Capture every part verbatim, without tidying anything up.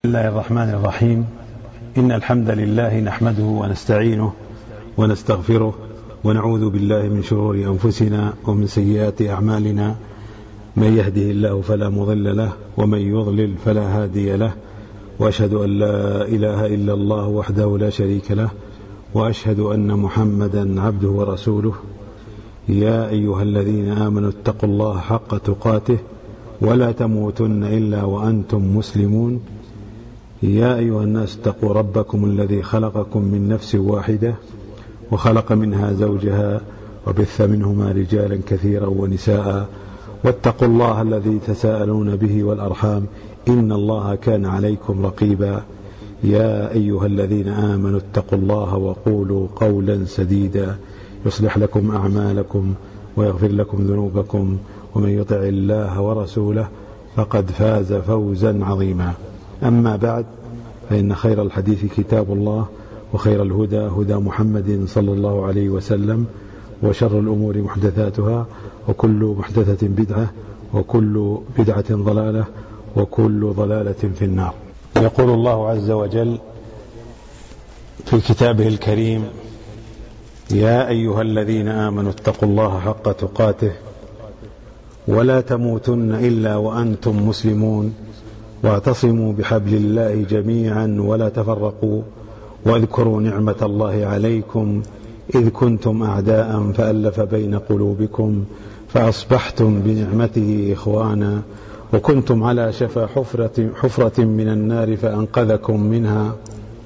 بسم الله الرحمن الرحيم. إن الحمد لله نحمده ونستعينه ونستغفره ونعوذ بالله من شرور أنفسنا ومن سيئات أعمالنا، من يهده الله فلا مضل له ومن يضلل فلا هادي له، وأشهد أن لا إله إلا الله وحده لا شريك له، وأشهد أن محمدا عبده ورسوله. يا أيها الذين آمنوا اتقوا الله حق تقاته ولا تموتن إلا وأنتم مسلمون. يا أيها الناس اتقوا ربكم الذي خلقكم من نفس واحدة وخلق منها زوجها وبث منهما رجالا كثيرا ونساء، واتقوا الله الذي تساءلون به والأرحام إن الله كان عليكم رقيبا. يا أيها الذين آمنوا اتقوا الله وقولوا قولا سديدا يصلح لكم أعمالكم ويغفر لكم ذنوبكم، ومن يطع الله ورسوله فقد فاز فوزا عظيما. أما بعد، فإن خير الحديث كتاب الله، وخير الهدى هدى محمد صلى الله عليه وسلم، وشر الأمور محدثاتها، وكل محدثة بدعة، وكل بدعة ضلالة، وكل ضلالة في النار. يقول الله عز وجل في كتابه الكريم: يا أيها الذين آمنوا اتقوا الله حق تقاته ولا تموتن إلا وأنتم مسلمون، واعتصموا بحبل الله جميعا ولا تفرقوا، واذكروا نعمة الله عليكم إذ كنتم أعداء فألف بين قلوبكم فأصبحتم بنعمته إخوانا، وكنتم على شفا حفرة, حفرة من النار فأنقذكم منها،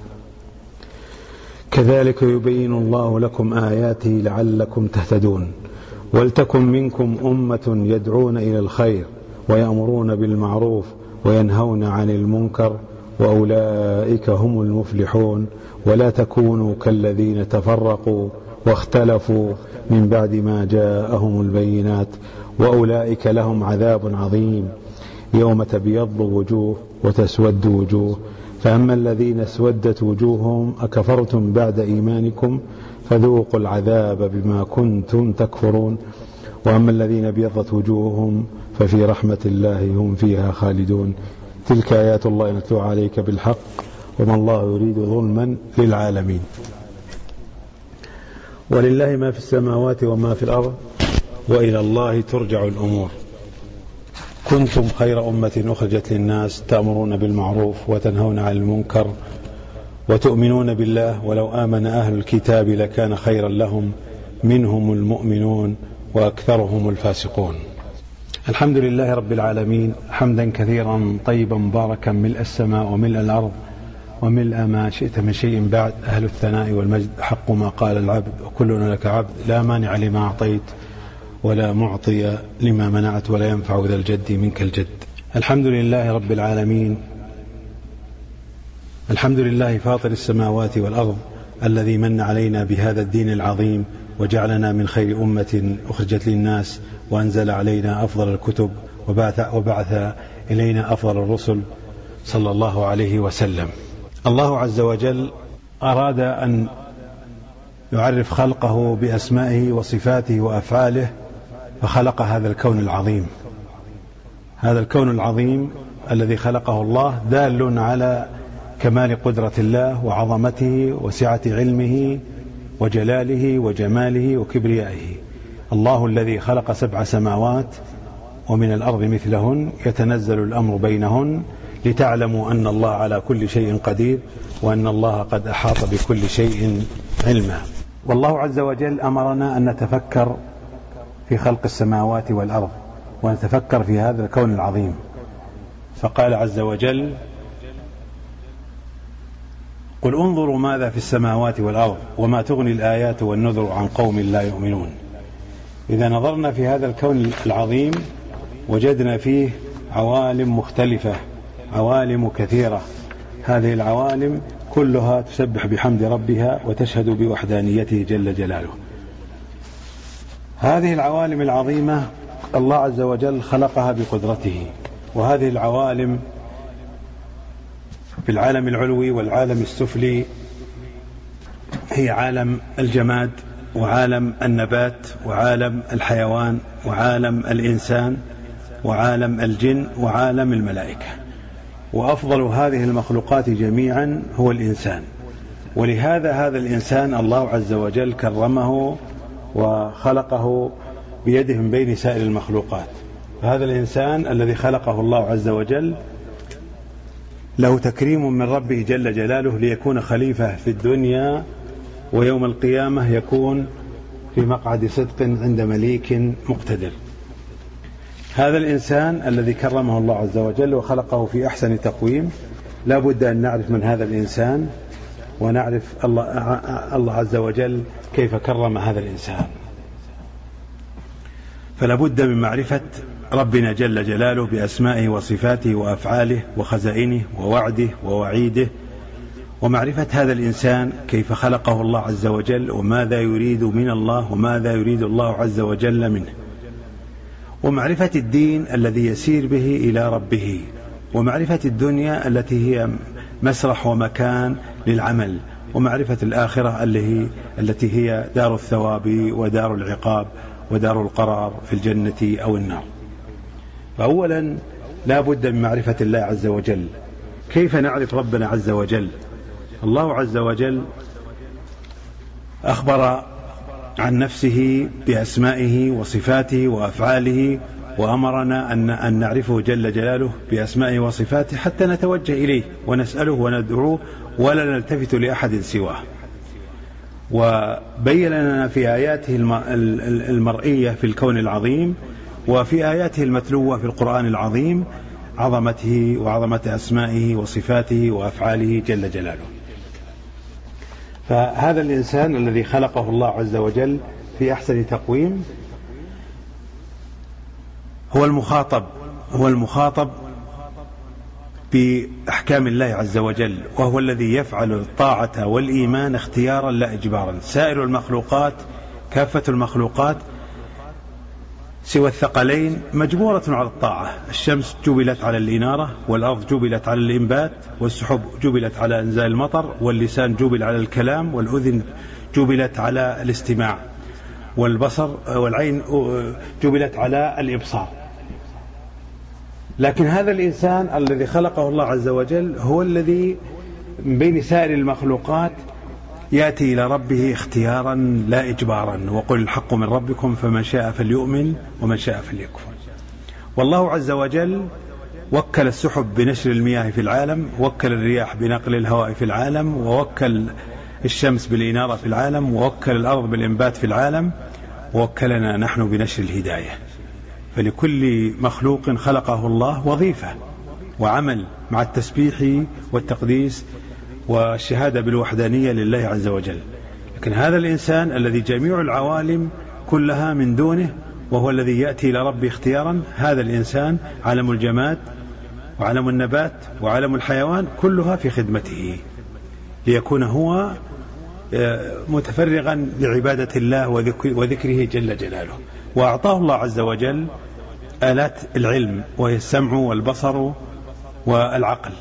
كذلك يبين الله لكم آياته لعلكم تهتدون. ولتكن منكم أمة يدعون إلى الخير ويأمرون بالمعروف وينهون عن المنكر، وأولئك هم المفلحون. ولا تكونوا كالذين تفرقوا واختلفوا من بعد ما جاءهم البينات، وأولئك لهم عذاب عظيم يوم تبيض وجوه وتسود وجوه، فأما الذين اسودت وجوههم أكفرتم بعد إيمانكم فذوقوا العذاب بما كنتم تكفرون، وأما الذين ابيضت وجوههم ففي رحمة الله هم فيها خالدون. تلك آيات الله نتلوها عليك بالحق، وما الله يريد ظلما للعالمين. ولله ما في السماوات وما في الأرض وإلى الله ترجع الأمور. كنتم خير أمة أخرجت للناس تأمرون بالمعروف وتنهون عن المنكر وتؤمنون بالله، ولو آمن أهل الكتاب لكان خيرا لهم، منهم المؤمنون وأكثرهم الفاسقون. الحمد لله رب العالمين، حمدا كثيرا طيبا مباركا ملء السماء وملء الأرض وملء ما شئت من شيء بعد. أهل الثناء والمجد حق ما قال العبد، وكلنا لك عبد، لا مانع لما أعطيت ولا معطي لما منعت ولا ينفع ذا الجد منك الجد. الحمد لله رب العالمين، الحمد لله فاطر السماوات والأرض، الذي من علينا بهذا الدين العظيم وجعلنا من خير أمة أخرجت للناس، وأنزل علينا أفضل الكتب، وبعث, وبعث إلينا أفضل الرسل صلى الله عليه وسلم. الله عز وجل أراد أن يعرف خلقه بأسمائه وصفاته وأفعاله، فخلق هذا الكون العظيم. هذا الكون العظيم الذي خلقه الله دال على كمال قدرة الله وعظمته وسعة علمه وجلاله وجماله وكبريائه. الله الذي خلق سبع سماوات ومن الأرض مثلهن يتنزل الأمر بينهن لتعلموا أن الله على كل شيء قدير، وأن الله قد أحاط بكل شيء علما. والله عز وجل أمرنا أن نتفكر في خلق السماوات والأرض، ونتفكر في هذا الكون العظيم، فقال عز وجل: قل انظروا ماذا في السماوات والأرض وما تغني الآيات والنذر عن قوم لا يؤمنون. إذا نظرنا في هذا الكون العظيم وجدنا فيه عوالم مختلفة، عوالم كثيرة. هذه العوالم كلها تسبح بحمد ربها وتشهد بوحدانيته جل جلاله. هذه العوالم العظيمة الله عز وجل خلقها بقدرته، وهذه العوالم في العالم العلوي والعالم السفلي هي عالم الجماد وعالم النبات وعالم الحيوان وعالم الإنسان وعالم الجن وعالم الملائكة. وأفضل هذه المخلوقات جميعا هو الإنسان. ولهذا هذا الإنسان الله عز وجل كرمه وخلقه بيده من بين سائر المخلوقات. فهذا الإنسان الذي خلقه الله عز وجل له تكريم من ربه جل جلاله ليكون خليفة في الدنيا، ويوم القيامة يكون في مقعد صدق عند مليك مقتدر. هذا الإنسان الذي كرمه الله عز وجل وخلقه في أحسن تقويم، لا بد أن نعرف من هذا الإنسان ونعرف الله, الله عز وجل كيف كرم هذا الإنسان. فلا بد من معرفة ربنا جل جلاله بأسمائه وصفاته وأفعاله وخزائنه ووعده ووعيده، ومعرفة هذا الإنسان كيف خلقه الله عز وجل وماذا يريد من الله وماذا يريد الله عز وجل منه، ومعرفة الدين الذي يسير به إلى ربه، ومعرفة الدنيا التي هي مسرح ومكان للعمل، ومعرفة الآخرة التي هي دار الثواب ودار العقاب ودار القرار في الجنة أو النار. فأولا لا بد من معرفة الله عز وجل. كيف نعرف ربنا عز وجل؟ الله عز وجل أخبر عن نفسه بأسمائه وصفاته وأفعاله، وأمرنا أن نعرفه جل جلاله بأسمائه وصفاته حتى نتوجه إليه ونسأله وندعوه ولا نلتفت لأحد سواه. وبين لنا في آياته المرئية في الكون العظيم وفي آياته المتلوة في القرآن العظيم عظمته وعظمة أسمائه وصفاته وأفعاله جل جلاله. فهذا الإنسان الذي خلقه الله عز وجل في أحسن تقويم هو المخاطب هو المخاطب بأحكام الله عز وجل، وهو الذي يفعل الطاعة والإيمان اختيارا لا إجبارا. سائر المخلوقات كافة المخلوقات سوى الثقلين مجبورة على الطاعة. الشمس جبلت على الإنارة، والأرض جبلت على الإنبات، والسحب جبلت على إنزال المطر، واللسان جبل على الكلام، والأذن جبلت على الاستماع، والبصر والعين جبلت على الإبصار. لكن هذا الإنسان الذي خلقه الله عز وجل هو الذي من بين سائر المخلوقات يأتي إلى ربه اختيارا لا إجبارا، وقل الحق من ربكم فمن شاء فليؤمن ومن شاء فليكفر. والله عز وجل وكل السحب بنشر المياه في العالم، وكل الرياح بنقل الهواء في العالم، ووكل الشمس بالإنارة في العالم، ووكل الأرض بالإنبات في العالم، ووكلنا نحن بنشر الهداية. فلكل مخلوق خلقه الله وظيفة وعمل مع التسبيح والتقديس والشهادة بالوحدانية لله عز وجل. لكن هذا الإنسان الذي جميع العوالم كلها من دونه وهو الذي يأتي إلى ربه اختيارا، هذا الإنسان عالم الجماد وعالم النبات وعالم الحيوان كلها في خدمته، ليكون هو متفرغا لعبادة الله وذكره جل جلاله. وأعطاه الله عز وجل آلات العلم وهي السمع والبصر والعقل،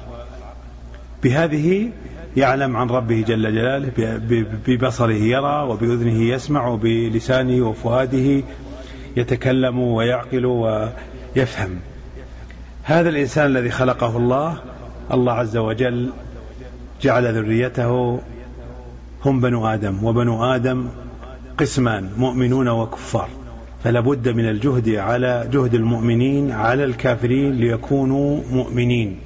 بهذه يعلم عن ربه جل جلاله، ببصره يرى وبأذنه يسمع وبلسانه وفؤاده يتكلم ويعقل ويفهم. هذا الإنسان الذي خلقه الله الله عز وجل جعل ذريته هم بنو آدم، وبنو آدم قسمان مؤمنون وكفار، فلا بد من الجهد على جهد المؤمنين على الكافرين ليكونوا مؤمنين.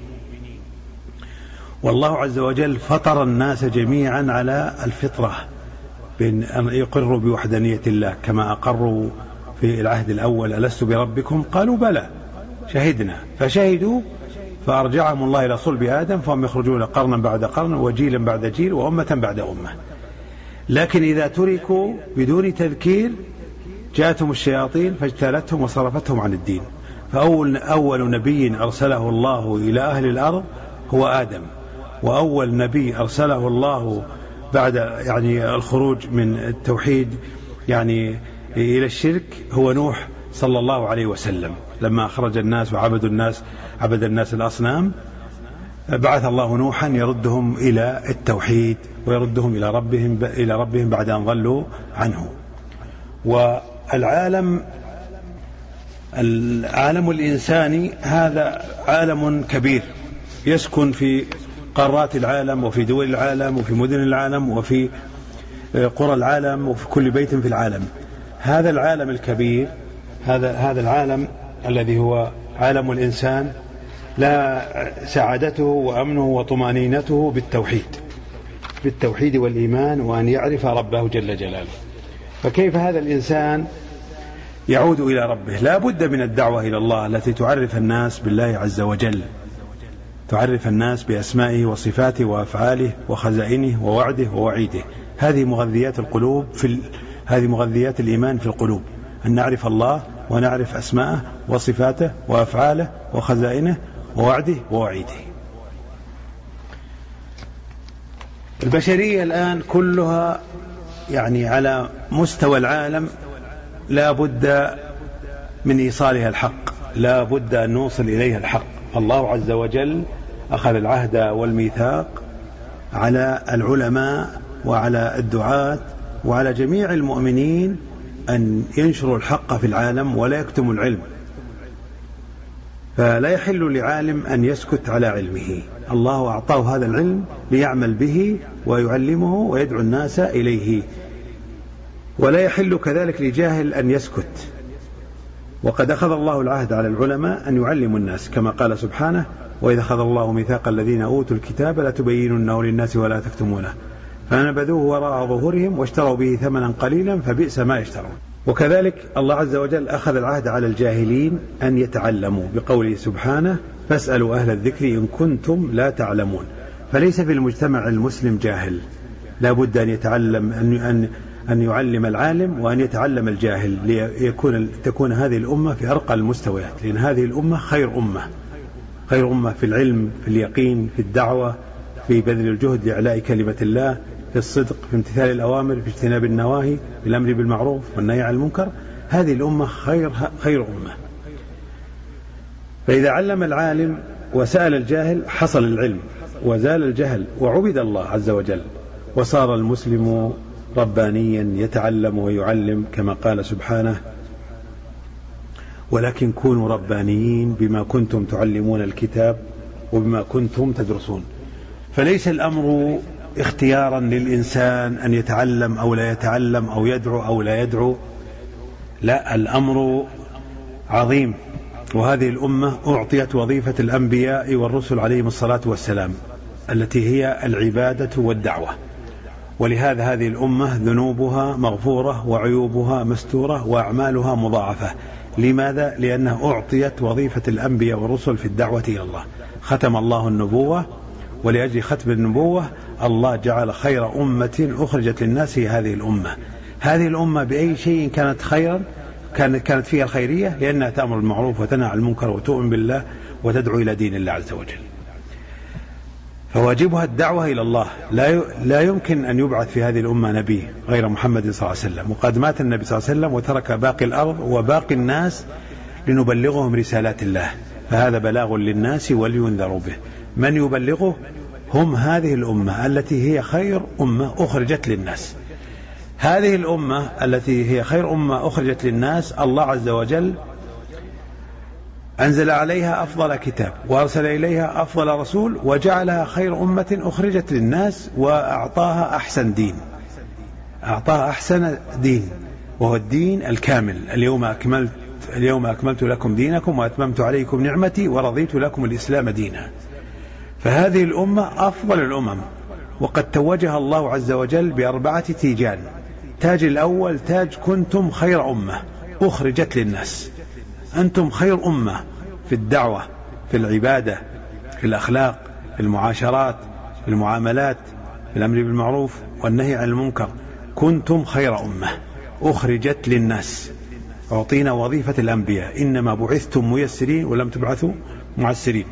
والله عز وجل فطر الناس جميعا على الفطرة بأن يقروا بوحدانية الله، كما أقروا في العهد الأول ألست بربكم قالوا بلى شهدنا فشهدوا فأرجعهم الله إلى صلب آدم فهم يخرجون قرنا بعد قرن وجيلا بعد جيل وأمة بعد أمة. لكن إذا تركوا بدون تذكير جاءتهم الشياطين فاجتالتهم وصرفتهم عن الدين. فأول أول نبي أرسله الله إلى أهل الأرض هو آدم، وأول نبي أرسله الله بعد يعني الخروج من التوحيد يعني إلى الشرك هو نوح صلى الله عليه وسلم. لما أخرج الناس وعبدوا الناس عبد الناس الأصنام بعث الله نوحا يردهم إلى التوحيد ويردهم إلى ربهم إلى ربهم بعد أن ضلوا عنه. والعالم العالم الإنساني هذا عالم كبير يسكن في قارات العالم وفي دول العالم وفي مدن العالم وفي قرى العالم وفي كل بيت في العالم. هذا العالم الكبير، هذا هذا العالم الذي هو عالم الإنسان، لا سعادته وأمنه وطمأنينته بالتوحيد بالتوحيد والإيمان، وأن يعرف ربه جل جلاله. فكيف هذا الإنسان يعود إلى ربه؟ لا بد من الدعوة إلى الله التي تعرف الناس بالله عز وجل، تعرف الناس بأسمائه وصفاته وأفعاله وخزائنه ووعده ووعيده. هذه مغذيات القلوب في ال... هذه مغذيات الإيمان في القلوب، أن نعرف الله ونعرف أسماءه وصفاته وأفعاله وخزائنه ووعده ووعيده. البشرية الآن كلها يعني على مستوى العالم لا بد من إيصالها الحق، لا بد أن نوصل إليها الحق. الله عز وجل أخذ العهد والميثاق على العلماء وعلى الدعاة وعلى جميع المؤمنين أن ينشروا الحق في العالم ولا يكتموا العلم، فلا يحل لعالم أن يسكت على علمه. الله أعطاه هذا العلم ليعمل به ويعلمه ويدعو الناس إليه، ولا يحل كذلك لجاهل أن يسكت. وقد أخذ الله العهد على العلماء أن يعلموا الناس، كما قال سبحانه: وإذا أخذ الله ميثاق الذين أوتوا الكتاب لتبيننه للناس ولا تكتمونه فنبذوه وراء ظهورهم واشتروا به ثمنا قليلا فبئس ما يشترون. وكذلك الله عز وجل أخذ العهد على الجاهلين أن يتعلموا بقوله سبحانه: فاسألوا أهل الذكر إن كنتم لا تعلمون. فليس في المجتمع المسلم جاهل، لا بد أن يتعلم أن أن يعلم العالم وأن يتعلم الجاهل، ليكون تكون هذه الأمة في أرقى المستويات، لأن هذه الأمة خير أمة، خير أمة في العلم، في اليقين، في الدعوة، في بذل الجهد لإعلاء كلمة الله، في الصدق، في امتثال الأوامر، في اجتناب النواهي، في الأمر بالمعروف والنهي عن المنكر. هذه الأمة خير خير أمة. فإذا علم العالم وسأل الجاهل حصل العلم وزال الجهل وعبد الله عز وجل، وصار المسلم ربانيا يتعلم ويعلم، كما قال سبحانه: ولكن كونوا ربانيين بما كنتم تعلمون الكتاب وبما كنتم تدرسون. فليس الأمر اختيارا للإنسان أن يتعلم أو لا يتعلم أو يدعو أو لا يدعو، لا، الأمر عظيم. وهذه الأمة أعطيت وظيفة الأنبياء والرسل عليهم الصلاة والسلام التي هي العبادة والدعوة، ولهذا هذه الأمة ذنوبها مغفورة وعيوبها مستورة وأعمالها مضاعفة. لماذا؟ لأنها أعطيت وظيفة الأنبياء والرسل في الدعوة إلى الله. ختم الله النبوة، ولأجل ختم النبوة الله جعل خير أمة أخرجت للناس هذه الأمة. هذه الأمة بأي شيء كانت خيرا كانت كانت فيها الخيرية، لأنها تأمر بالمعروف وتنهى عن المنكر وتؤمن بالله وتدعو إلى دين الله عز وجل. فواجبها الدعوة إلى الله. لا لا يمكن أن يبعث في هذه الأمة نبي غير محمد صلى الله عليه وسلم، وقد مات النبي صلى الله عليه وسلم وترك باقي الأرض وباقي الناس لنبلغهم رسالات الله، فهذا بلاغ للناس ولينذروا به. من يبلغه؟ هم هذه الأمة التي هي خير أمة أخرجت للناس. هذه الأمة التي هي خير أمة أخرجت للناس الله عز وجل أنزل عليها أفضل كتاب وأرسل إليها أفضل رسول وجعلها خير أمة أخرجت للناس، وأعطاها أحسن دين، أعطاها أحسن دين وهو الدين الكامل. اليوم أكملت اليوم أكملت لكم دينكم وأتممت عليكم نعمتي ورضيت لكم الإسلام دينا. فهذه الأمة أفضل الأمم، وقد توجها الله عز وجل بأربعة تيجان. تاج الأول تاج كنتم خير أمة أخرجت للناس. أنتم خير أمة في الدعوة، في العبادة، في الأخلاق، في المعاشرات، في المعاملات، في الأمر بالمعروف والنهي عن المنكر. كنتم خير أمة أخرجت للناس. أعطينا وظيفة الأنبياء: إنما بعثتم ميسرين ولم تبعثوا معسرين.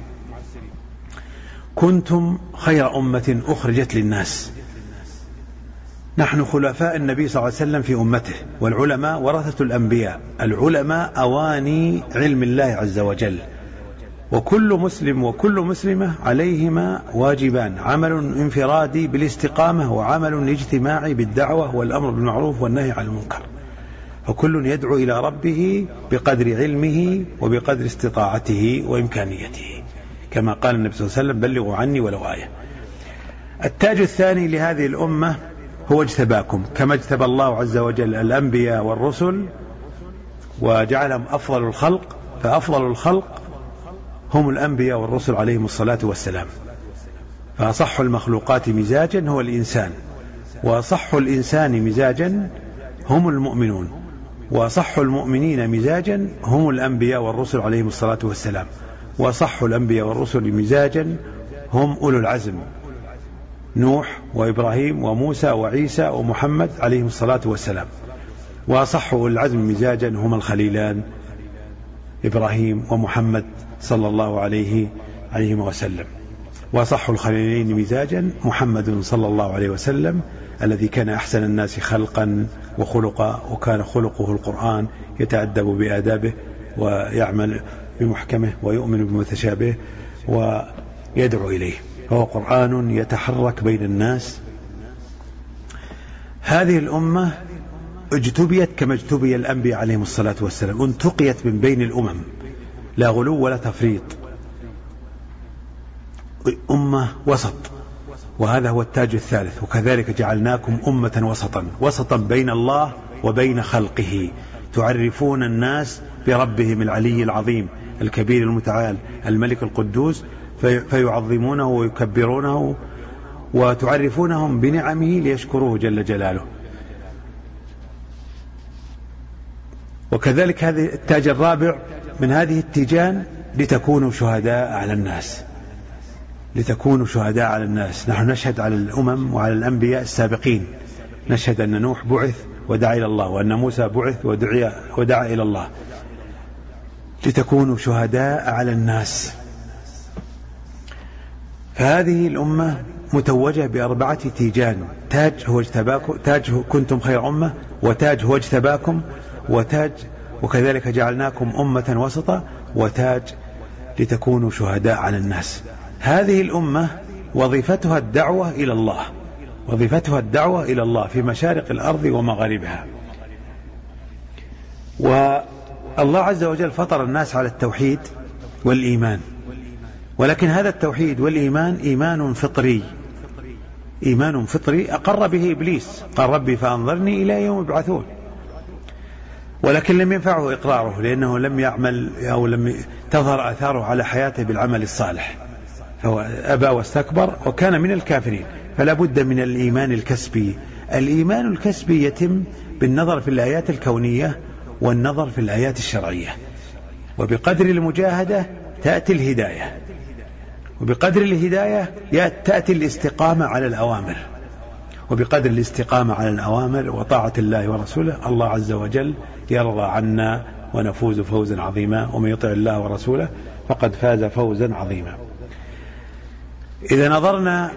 كنتم خير أمة أخرجت للناس. نحن خلفاء النبي صلى الله عليه وسلم في أمته، والعلماء ورثة الأنبياء. العلماء أواني علم الله عز وجل، وكل مسلم وكل مسلمة عليهما واجبان: عمل انفرادي بالاستقامة، وعمل اجتماعي بالدعوة والأمر بالمعروف والنهي عن المنكر. فكل يدعو إلى ربه بقدر علمه وبقدر استطاعته وإمكانيته. كما قال النبي صلى الله عليه وسلم بلغوا عني ولو آية. التاج الثاني لهذه الأمة هو اجتباكم، كما اجتبى الله عز وجل الأنبياء والرسل وجعلهم أفضل الخلق، فأفضل الخلق هم الأنبياء والرسل عليهم الصلاة والسلام. فأصح المخلوقات مزاجا هو الإنسان، وأصح الإنسان مزاجا هم المؤمنون، وأصح المؤمنين مزاجا هم الأنبياء والرسل عليهم الصلاة والسلام، وأصح الأنبياء والرسل مزاجا هم أولو العزم، نوح وإبراهيم وموسى وعيسى ومحمد عليهم الصلاة والسلام. وأصح أولو العزم مزاجا هم الخليلان إبراهيم ومحمد صلى الله عليه عليه وسلم. وأصح الخليلين مزاجا محمد صلى الله عليه وسلم الذي كان أحسن الناس خلقا وخلقا، وكان خلقه القرآن، يتأدب بآدابه ويعمل بمحكمه ويؤمن بمتشابهه ويدعو إليه، فهو قرآن يتحرك بين الناس. هذه الأمة اجتبيت كما اجتبي الأنبياء عليهم الصلاة والسلام، انتقيت من بين الأمم، لا غلو ولا تفريط، أمة وسط، وهذا هو التاج الثالث. وكذلك جعلناكم أمة وسطا، وسطا بين الله وبين خلقه، تعرفون الناس بربهم العلي العظيم الكبير المتعال الملك القدوس، فيعظمونه ويكبرونه، وتعرفونهم بنعمه ليشكروه جل جلاله. وكذلك هذا التاج الرابع من هذه التيجان، لتكونوا شهداء على الناس، لتكونوا شهداء على الناس. نحن نشهد على الأمم وعلى الأنبياء السابقين، نشهد أن نوح بعث ودعا إلى الله، وأن موسى بعث ودعا, ودعا إلى الله. لتكونوا شهداء على الناس. فهذه الأمة متوجة بأربعة تيجان: تاج هو اجتباكم، تاج كنتم خير أمة، وتاج هو اجتباكم، وتاج وكذلك جعلناكم أمة وسطا، وتاج لتكونوا شهداء على الناس. هذه الأمة وظيفتها الدعوة إلى الله، وظيفتها الدعوة إلى الله في مشارق الأرض ومغاربها. والله عز وجل فطر الناس على التوحيد والإيمان، ولكن هذا التوحيد والإيمان إيمان فطري، إيمان فطري أقر به إبليس، قال ربي فأنظرني إلى يوم يبعثون، ولكن لم ينفعه إقراره، لأنه لم يعمل أو لم تظهر آثاره على حياته بالعمل الصالح، فهو أبى واستكبر وكان من الكافرين. فلا بد من الإيمان الكسبي. الإيمان الكسبي يتم بالنظر في الآيات الكونية والنظر في الآيات الشرعية، وبقدر المجاهدة تأتي الهداية، وبقدر الهداية تأتي الاستقامة على الأوامر، وبقدر الاستقامة على الأوامر وطاعة الله ورسوله الله عز وجل يرضى عنا ونفوز فوزا عظيما، ومن يطع الله ورسوله فقد فاز فوزا عظيما. إذا نظرنا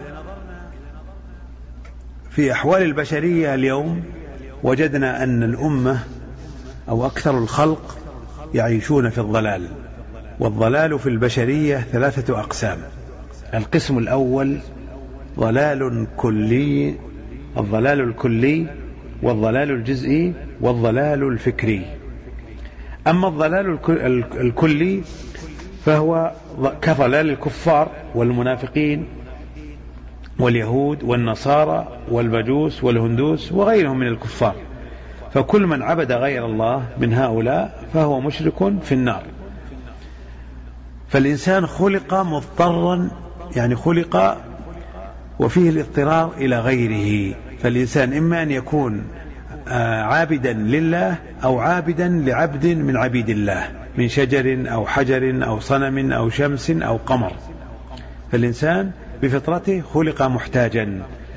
في أحوال البشرية اليوم وجدنا أن الأمة أو أكثر الخلق يعيشون في الضلال، والضلال في البشرية ثلاثة أقسام. القسم الأول ضلال كلي، الضلال الكلي والضلال الجزئي والضلال الفكري. أما الضلال الكلي فهو كضلال الكفار والمنافقين واليهود والنصارى والمجوس والهندوس وغيرهم من الكفار، فكل من عبد غير الله من هؤلاء فهو مشرك في النار. فالإنسان خلق مضطرا، يعني خلق وفيه الاضطرار إلى غيره. فالإنسان إما أن يكون عابدا لله أو عابدا لعبد من عبيد الله، من شجر أو حجر أو صنم أو شمس أو قمر. فالإنسان بفطرته خلق محتاجا،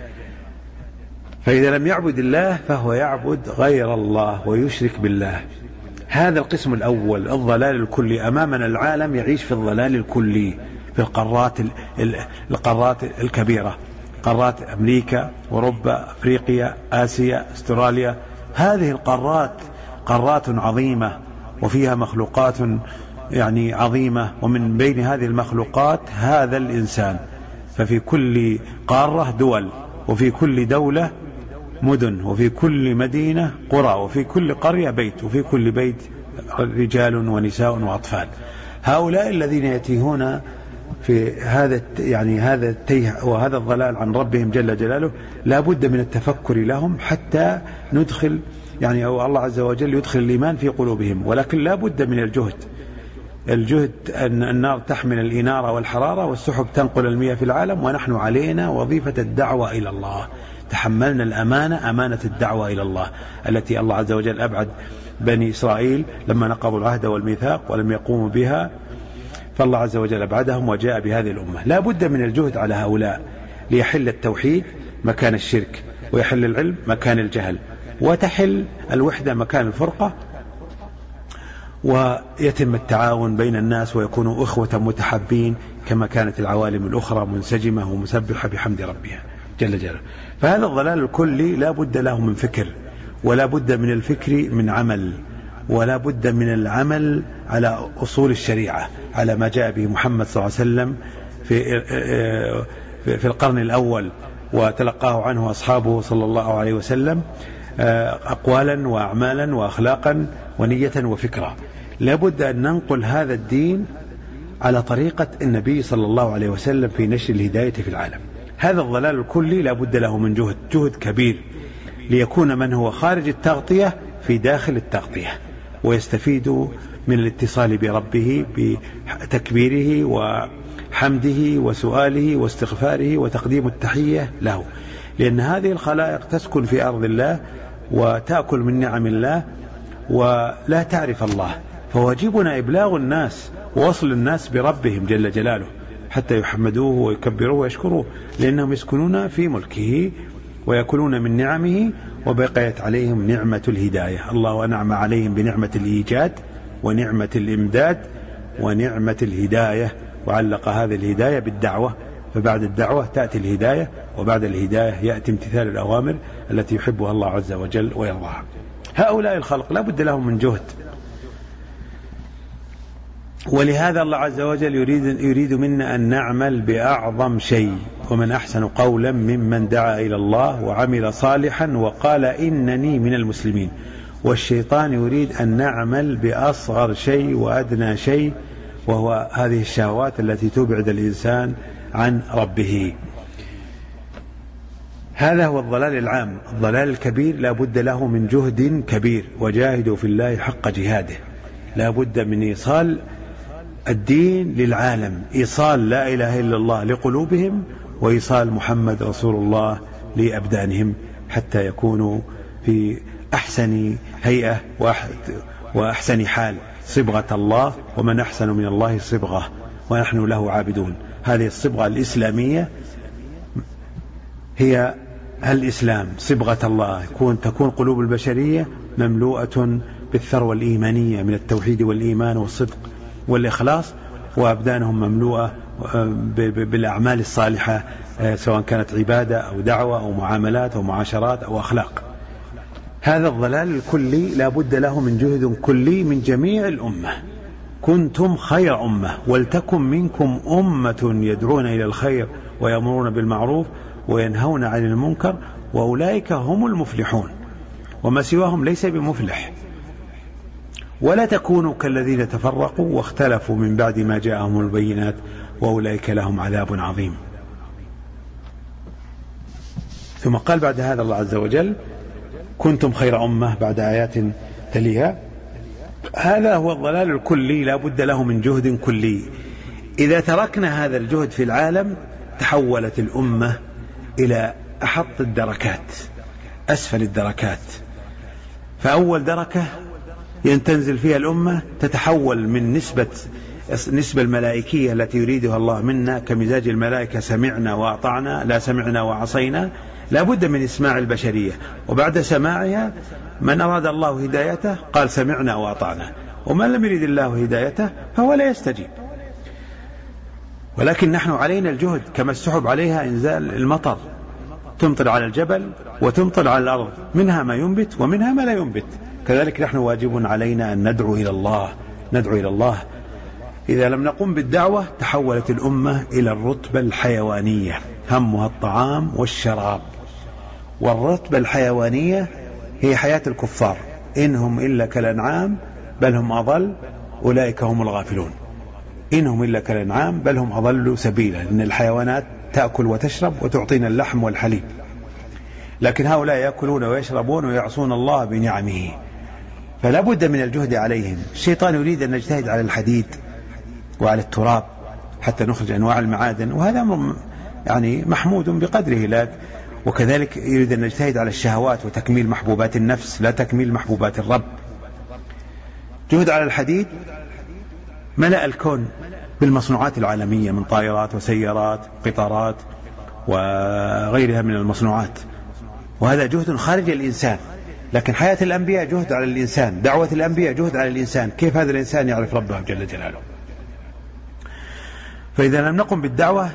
فإذا لم يعبد الله فهو يعبد غير الله ويشرك بالله. هذا القسم الأول الضلال الكلي. أمامنا العالم يعيش في الضلال الكلي في القارات القارات الكبيرة، قارات أمريكا أوروبا أفريقيا آسيا استراليا. هذه القارات قارات عظيمة وفيها مخلوقات يعني عظيمة، ومن بين هذه المخلوقات هذا الإنسان. ففي كل قارة دول، وفي كل دولة مدن، وفي كل مدينة قرى، وفي كل قرية بيت، وفي كل بيت رجال ونساء وأطفال. هؤلاء الذين يتيهون في هذا يعني هذا التيه وهذا الضلال عن ربهم جل جلاله، لا بد من التفكر لهم حتى ندخل يعني أو الله عز وجل يدخل الإيمان في قلوبهم. ولكن لا بد من الجهد الجهد أن النار تحمل الإنارة والحرارة والسحب تنقل المياه في العالم، ونحن علينا وظيفة الدعوة إلى الله. تحملنا الأمانة، أمانة الدعوة إلى الله التي الله عز وجل أبعد بني إسرائيل لما نقضوا العهد والميثاق ولم يقوموا بها، فالله عز وجل أبعدهم وجاء بهذه الأمة. لا بد من الجهد على هؤلاء ليحل التوحيد مكان الشرك، ويحل العلم مكان الجهل، وتحل الوحدة مكان الفرقة، ويتم التعاون بين الناس ويكونوا إخوة متحابين كما كانت العوالم الأخرى منسجمة ومسبحة بحمد ربها جل جلاله. فهذا الضلال الكلي لا بد له من فكر، ولا بد من الفكر من عمل، ولا بد من العمل على أصول الشريعة على ما جاء به محمد صلى الله عليه وسلم في في القرن الأول وتلقاه عنه أصحابه صلى الله عليه وسلم أقوالا وأعمالا وأخلاقا ونية وفكرة. لا بد أن ننقل هذا الدين على طريقة النبي صلى الله عليه وسلم في نشر الهداية في العالم. هذا الضلال الكلي لا بد له من جهد جهد كبير ليكون من هو خارج التغطية في داخل التغطية، ويستفيد من الاتصال بربه بتكبيره وحمده وسؤاله واستغفاره وتقديم التحية له، لأن هذه الخلائق تسكن في أرض الله وتأكل من نعم الله ولا تعرف الله، فواجبنا إبلاغ الناس ووصل الناس بربهم جل جلاله حتى يحمدوه ويكبروه ويشكروه، لأنهم يسكنون في ملكه ويأكلون من نعمه، وبقيت عليهم نعمة الهداية. الله أنعم عليهم بنعمة الإيجاد ونعمة الإمداد ونعمة الهداية، وعلق هذه الهداية بالدعوة، فبعد الدعوة تأتي الهداية، وبعد الهداية يأتي امتثال الأوامر التي يحبها الله عز وجل ويرضاها. هؤلاء الخلق لا بد لهم من جهد، ولهذا الله عز وجل يريد, يريد منا أن نعمل بأعظم شيء: ومن أحسن قولا ممن دعا إلى الله وعمل صالحا وقال إنني من المسلمين. والشيطان يريد أن نعمل بأصغر شيء وأدنى شيء، وهو هذه الشهوات التي تبعد الإنسان عن ربه. هذا هو الضلال العام. الضلال الكبير لا بد له من جهد كبير: وجاهدوا في الله حق جهاده. لا بد من إيصال الدين للعالم، إيصال لا إله إلا الله لقلوبهم، وإيصال محمد رسول الله لأبدانهم، حتى يكونوا في أحسن هيئة وأحسن حال. صبغة الله، ومن أحسن من الله صبغة ونحن له عابدون. هذه الصبغة الإسلامية هي الإسلام، صبغة الله، يكون تكون قلوب البشرية مملوءة بالثروة الإيمانية من التوحيد والإيمان والصدق والإخلاص، وأبدانهم مملوءة بالأعمال الصالحة، سواء كانت عبادة أو دعوة أو معاملات أو معاشرات أو أخلاق. هذا الضلال الكلي لا بد له من جهد كلي من جميع الأمة. كنتم خير أمة ولتكن منكم أمة يدعون إلى الخير ويأمرون بالمعروف وينهون عن المنكر وأولئك هم المفلحون، وما سواهم ليس بمفلح. ولا تكونوا كالذين تفرقوا واختلفوا من بعد ما جاءهم البينات وأولئك لهم عذاب عظيم. ثم قال بعد هذا الله عز وجل: كنتم خير أمة، بعد آيات تليها. هذا هو الضلال الكلي لا بد له من جهد كلي. إذا تركنا هذا الجهد في العالم تحولت الأمة إلى أحط الدركات، أسفل الدركات. فأول دركة ينتنزل فيها الأمة تتحول من نسبة نسبة الملائكية التي يريدها الله منا كمزاج الملائكة: سمعنا وأطعنا، لا سمعنا وعصينا. لا بد من إسماع البشرية، وبعد سماعها من أراد الله هدايته قال سمعنا وأطعنا، ومن لم يريد الله هدايته فهو لا يستجيب. ولكن نحن علينا الجهد، كما السحب عليها إنزال المطر، تمطر على الجبل وتمطر على الأرض، منها ما ينبت ومنها ما لا ينبت. كذلك نحن واجب علينا أن ندعو إلى الله ندعو إلى الله إذا لم نقم بالدعوة تحولت الأمة إلى الرتبة الحيوانية، همها الطعام والشراب. والرتبة الحيوانية هي حياة الكفار: إنهم إلا كالأنعام بل هم أضل أولئك هم الغافلون. إنهم إلا كالأنعام بل هم أضلوا سبيلا، لأن الحيوانات تأكل وتشرب وتعطينا اللحم والحليب، لكن هؤلاء يأكلون ويشربون ويعصون الله بنعمه، فلا بد من الجهد عليهم. الشيطان يريد أن نجتهد على الحديد وعلى التراب حتى نخرج أنواع المعادن، وهذا أمر يعني محمود بقدره، لا وكذلك يريد أن نجتهد على الشهوات وتكميل محبوبات النفس لا تكميل محبوبات الرب. جهد على الحديد ملأ الكون بالمصنوعات العالمية من طائرات وسيارات قطارات وغيرها من المصنوعات، وهذا جهد خارج الإنسان. لكن حياة الأنبياء جهد على الإنسان، دعوة الأنبياء جهد على الإنسان. كيف هذا الإنسان يعرف ربه جل جلاله؟ فإذا لم نقم بالدعوة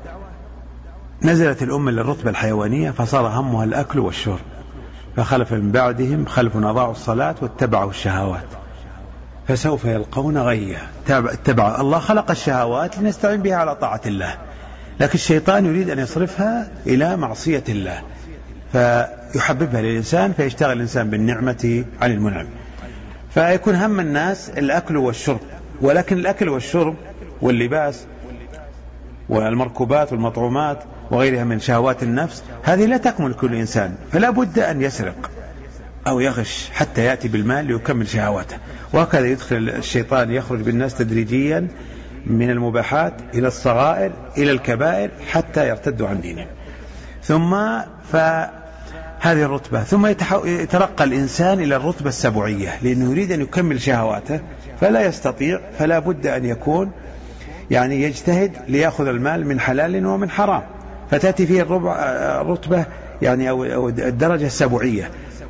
نزلت الأمة للرتبة الحيوانية، فصار همها الأكل والشرب، فخلف من بعدهم خلف أضاعوا الصلاة واتبعوا الشهوات فسوف يلقون غيا. اتبع الله خلق الشهوات لنستعين بها على طاعة الله، لكن الشيطان يريد أن يصرفها إلى معصية الله فيحببها للإنسان، فيشتغل الإنسان بالنعمة عن المنعم، فيكون هم الناس الأكل والشرب. ولكن الأكل والشرب واللباس والمركوبات والمطعومات وغيرها من شهوات النفس هذه لا تكمل كل إنسان، فلا بد أن يسرق أو يغش حتى يأتي بالمال ليكمل شهواته. وهكذا يدخل الشيطان يخرج بالناس تدريجيا من المباحات إلى الصغائر إلى الكبائر حتى يرتدوا عن دينهم. ثم فهذه الرتبة ثم يترقى الإنسان إلى الرتبة السبعية، لأنه يريد أن يكمل شهواته فلا يستطيع، فلا بد أن يكون يعني يجتهد ليأخذ المال من حلال ومن حرام، فتأتي فيه الرتبة يعني أو الدرجة السبعية.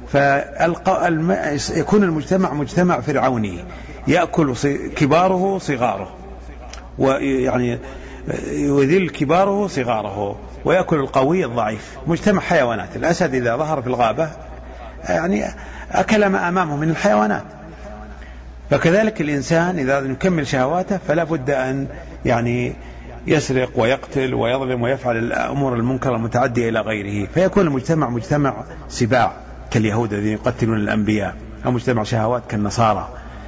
فيكون المجتمع مجتمع فرعوني يأكل كباره صغاره، ويعني يذل كباره صغاره، ويأكل القوي الضعيف. مجتمع حيوانات، الأسد إذا ظهر في الغابة يعني أكل ما أمامه من الحيوانات. فكذلك الإنسان إذا يكمل شهواته فلا بد أن يعني يسرق ويقتل ويظلم ويفعل الأمور المنكرة المتعدية إلى غيره، فيكون المجتمع مجتمع سباع كاليهود الذين يقتلون الأنبياء، أو مجتمع شهوات كالنصارى.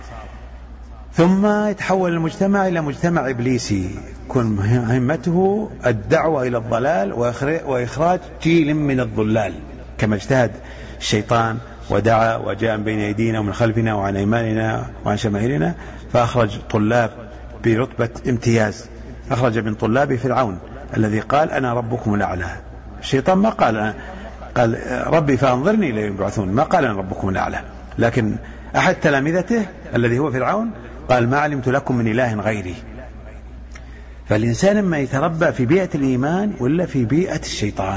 ثم يتحول المجتمع إلى مجتمع إبليسي، يكون همته الدعوة إلى الضلال وإخراج جيل من الضلال، كما اجتهد الشيطان ودعا وجاء بين أيدينا ومن خلفنا وعن أيماننا وعن شمائلنا، فأخرج طلاب برتبة امتياز. أخرج من طلاب فرعون الذي قال أنا ربكم الأعلى. الشيطان ما قال قال ربي فأنظرني إلى يوم يبعثون، ما قال أنا ربكم الأعلى، لكن أحد تلامذته الذي هو فرعون قال ما علمت لكم من إله غيري. فالإنسان ما يتربى في بيئة الإيمان ولا في بيئة الشيطان،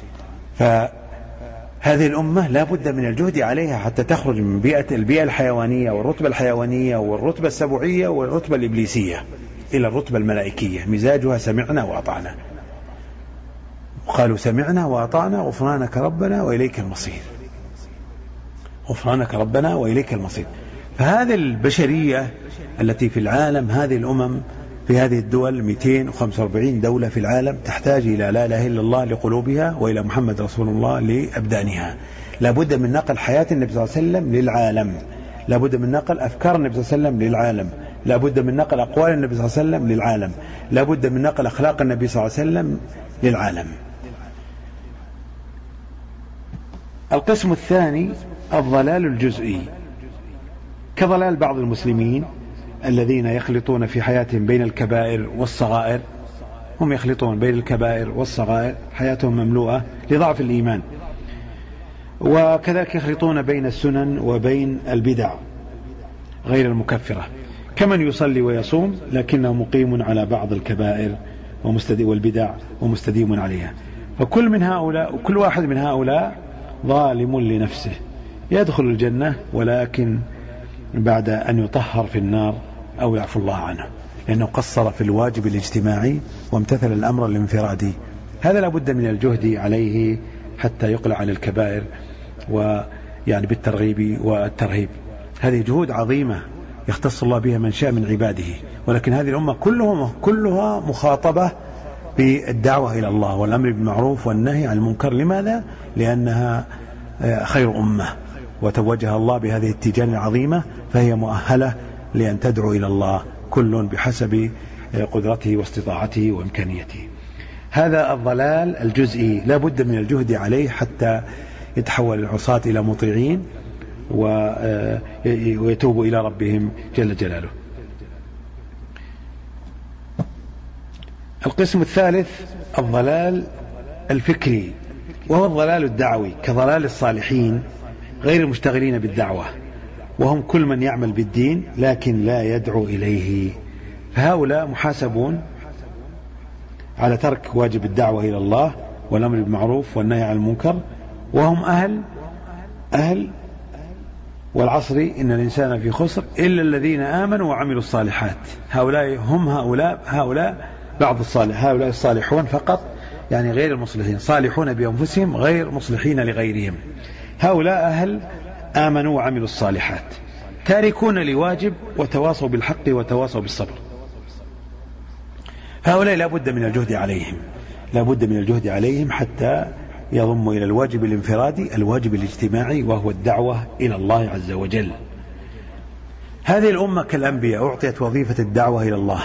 فهذه الأمة لا بد من الجهد عليها حتى تخرج من بيئة البيئة الحيوانية والرتبة الحيوانية والرتبة السبعية والرتبة الإبليسية إلى الرتبة الملائكية، مزاجها سمعنا وأطعنا. قالوا سمعنا وأطعنا غفرانك ربنا وإليك المصير، غفرانك ربنا وإليك المصير. فهذه البشرية التي في العالم، هذه الأمم في هذه الدول مئتين وخمسة وأربعين دولة في العالم تحتاج إلى لا إله إلا الله لقلوبها وإلى محمد رسول الله لأبدانها. لابد من نقل حياة النبي صلى الله عليه وسلم للعالم، لابد من نقل أفكار النبي صلى الله عليه وسلم للعالم، لابد من نقل أقوال النبي صلى الله عليه وسلم للعالم، لابد من نقل أخلاق النبي صلى الله عليه وسلم للعالم. القسم الثاني الضلال الجزئي، كضلال بعض المسلمين الذين يخلطون في حياتهم بين الكبائر والصغائر. هم يخلطون بين الكبائر والصغائر، حياتهم مملوءة لضعف الإيمان. وكذلك يخلطون بين السنن وبين البدع غير المكفرة، كمن يصلي ويصوم لكنه مقيم على بعض الكبائر والبدع ومستديم عليها. فكل من هؤلاء وكل واحد من هؤلاء ظالم لنفسه، يدخل الجنة ولكن بعد أن يطهر في النار أو يعفو الله عنه، لأنه قصر في الواجب الاجتماعي وامتثل الأمر الانفرادي. هذا لابد من الجهد عليه حتى يقلع عن الكبائر، ويعني بالترغيب والترهيب. هذه جهود عظيمة يختص الله بها من شاء من عباده، ولكن هذه الأمة كلها كلها مخاطبة بالدعوة إلى الله والأمر بالمعروف والنهي عن المنكر. لماذا؟ لأنها خير أمة وتوجه الله بهذه التيجان العظيمة، فهي مؤهلة لأن تدعو إلى الله كل بحسب قدرته واستطاعته وإمكانيته. هذا الضلال الجزئي لا بد من الجهد عليه حتى يتحول العصاة إلى مطيعين ويتوبوا إلى ربهم جل جلاله. القسم الثالث الضلال الفكري، وهو الضلال الدعوي كضلال الصالحين غير المشتغلين بالدعوة، وهم كل من يعمل بالدين لكن لا يدعو إليه. فهؤلاء محاسبون على ترك واجب الدعوة إلى الله والأمر بالمعروف والنهي عن المنكر، وهم أهل أهل والعصر إن الإنسان في خسر إلا الذين آمنوا وعملوا الصالحات. هؤلاء هم هؤلاء هؤلاء بعض الصالح هؤلاء الصالحون فقط، يعني غير المصلحين، صالحون بأنفسهم غير مصلحين لغيرهم. هؤلاء أهل آمنوا وعملوا الصالحات تاركون لواجب وتواصوا بالحق وتواصوا بالصبر. هؤلاء لا بد من الجهد عليهم، لا بد من الجهد عليهم حتى يضموا إلى الواجب الانفرادي الواجب الاجتماعي، وهو الدعوة إلى الله عز وجل. هذه الأمة كالأنبياء أعطيت وظيفة الدعوة إلى الله،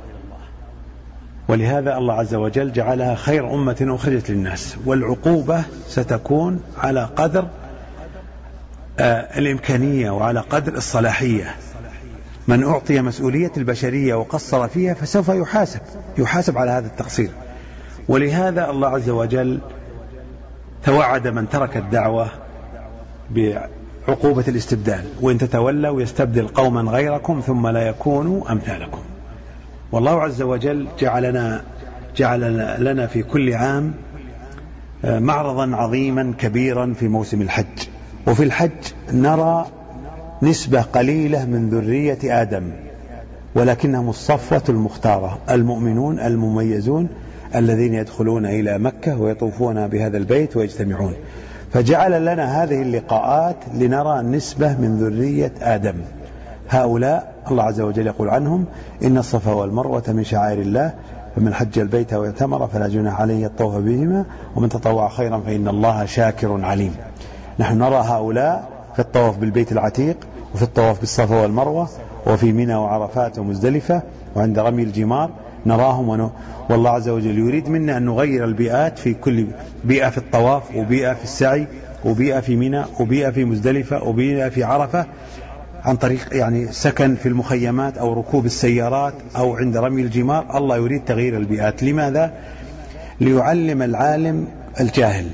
ولهذا الله عز وجل جعلها خير أمة أخرجت للناس، والعقوبة ستكون على قدر آه الإمكانية وعلى قدر الصلاحية. من أعطي مسؤولية البشرية وقصر فيها فسوف يحاسب يحاسب على هذا التقصير. ولهذا الله عز وجل توعد من ترك الدعوة بعقوبة الاستبدال، وإن تتولوا يستبدل قوما غيركم ثم لا يكونوا أمثالكم. والله عز وجل جعلنا جعل لنا في كل عام معرضا عظيما كبيرا في موسم الحج. وفي الحج نرى نسبة قليلة من ذرية آدم، ولكنهم الصفوة المختارة، المؤمنون المميزون الذين يدخلون إلى مكة ويطوفون بهذا البيت ويجتمعون. فجعل لنا هذه اللقاءات لنرى نسبة من ذرية آدم. هؤلاء الله عز وجل يقول عنهم: إن الصفا والمروة من شعائر الله، فمن حج البيت واعتمر فلا جناح عليه الطوف بهما، ومن تطوع خيرا فإن الله شاكر عليم. نحن نرى هؤلاء في الطواف بالبيت العتيق، وفي الطواف بالصفا والمروة، وفي منى وعرفات ومزدلفة، وعند رمي الجمار نراهم ون... والله عز وجل يريد منا أن نغير البيئات، في كل بيئة في الطواف، وبيئة في السعي، وبيئة في منى، وبيئة في مزدلفة، وبيئة في عرفة، عن طريق يعني سكن في المخيمات أو ركوب السيارات أو عند رمي الجمار. الله يريد تغيير البيئات. لماذا؟ ليعلم العالم الجاهل،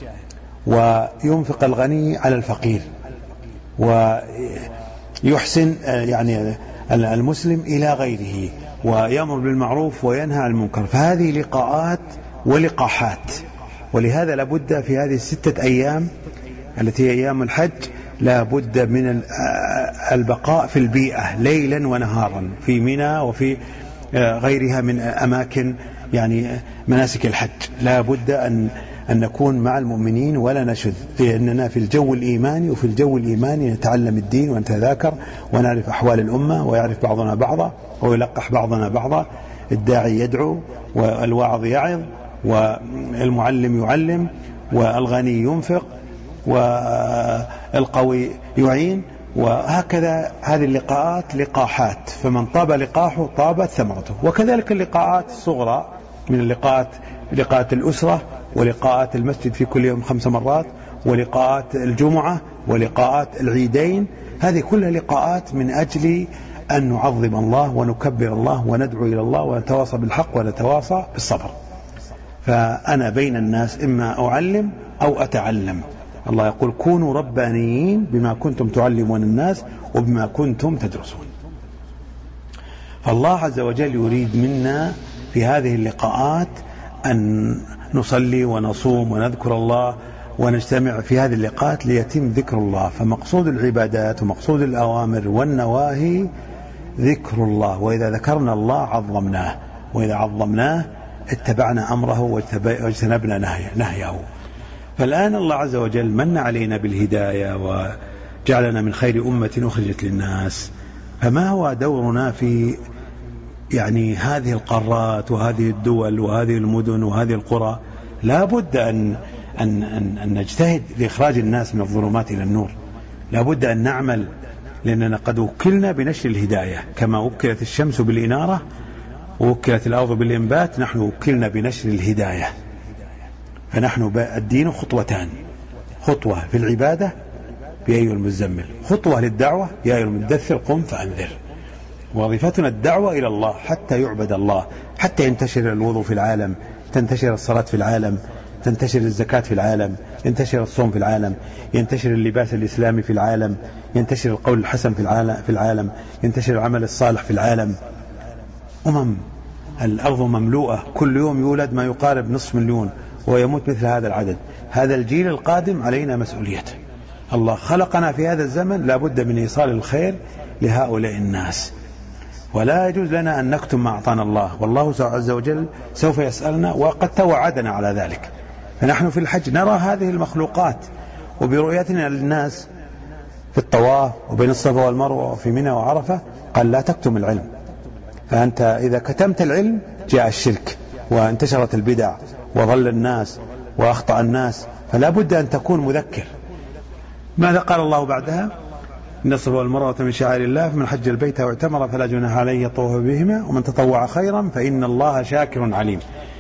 وينفق الغني على الفقير، ويحسن يعني المسلم إلى غيره، ويأمر بالمعروف وينهى عن المنكر. فهذه لقاءات ولقاحات. ولهذا لابد في هذه الستة أيام التي هي أيام الحج لابد من البقاء في البيئة ليلا ونهارا، في منى وفي غيرها من أماكن يعني مناسك الحج. لابد أن أن نكون مع المؤمنين ولا نشذ، لأننا في الجو الإيماني، وفي الجو الإيماني نتعلم الدين ونتذاكر ونعرف أحوال الأمة، ويعرف بعضنا بعضا ويلقح بعضنا بعضا. الداعي يدعو، والواعظ يعظ، والمعلم يعلم، والغني ينفق، والقوي يعين، وهكذا. هذه اللقاءات لقاحات، فمن طاب لقاحه طابت ثمرته. وكذلك اللقاءات الصغرى من اللقاءات، لقاءات الأسرة، ولقاءات المسجد في كل يوم خمس مرات، ولقاءات الجمعة، ولقاءات العيدين. هذه كلها لقاءات من أجل أن نعظم الله ونكبر الله وندعو إلى الله ونتواصى بالحق ونتواصى بالصبر. فأنا بين الناس إما أعلم أو أتعلم. الله يقول: كونوا ربانيين بما كنتم تعلمون الناس وبما كنتم تدرسون. فالله عز وجل يريد منا في هذه اللقاءات أن نصلي ونصوم ونذكر الله ونجتمع في هذه اللقاءات ليتم ذكر الله. فمقصود العبادات ومقصود الأوامر والنواهي ذكر الله، وإذا ذكرنا الله عظمناه، وإذا عظمناه اتبعنا أمره واجتنبنا نهيه. فالآن الله عز وجل من علينا بالهداية وجعلنا من خير أمة أخرجت للناس. فما هو دورنا في يعني هذه القارات وهذه الدول وهذه المدن وهذه القرى؟ لا بد أن, أن, أن, أن نجتهد لإخراج الناس من الظلمات إلى النور. لا بد أن نعمل لأننا قد وكلنا بنشر الهداية كما وكلت الشمس بالإنارة ووكلت الأرض بالإنبات، نحن وكلنا بنشر الهداية. فنحن الدين خطوتان، خطوة في العبادة يا أيها المزمل، خطوة للدعوة يا أيها المدثر قم فأنذر. وظيفتنا الدعوة إلى الله حتى يعبد الله، حتى ينتشر الوضوء في العالم، تنتشر الصلاة في العالم، تنتشر الزكاة في العالم، ينتشر الصوم في العالم، ينتشر اللباس الإسلامي في العالم، ينتشر القول الحسن في العالم, في العالم ينتشر العمل الصالح في العالم. أمم الأرض مملوءة، كل يوم يولد ما يقارب نصف مليون ويموت مثل هذا العدد. هذا الجيل القادم علينا مسؤوليته. الله خلقنا في هذا الزمن لابد من إيصال الخير لهؤلاء الناس، ولا يجوز لنا أن نكتم ما أعطانا الله، والله عز وجل سوف يسألنا وقد توعدنا على ذلك. فنحن في الحج نرى هذه المخلوقات، وبرؤيتنا للناس في الطواف وبين الصفا والمروة وفي منى وعرفة قال لا تكتم العلم. فأنت إذا كتمت العلم جاء الشرك وانتشرت البدع وضل الناس وأخطأ الناس، فلا بد أن تكون مذكر. ماذا قال الله بعدها؟ إن الصفا والمروة من شعائر الله فمن حج البيت واعتمر فلا جناح عليه يطوف بهما ومن تطوع خيرا فإن الله شاكر عليم.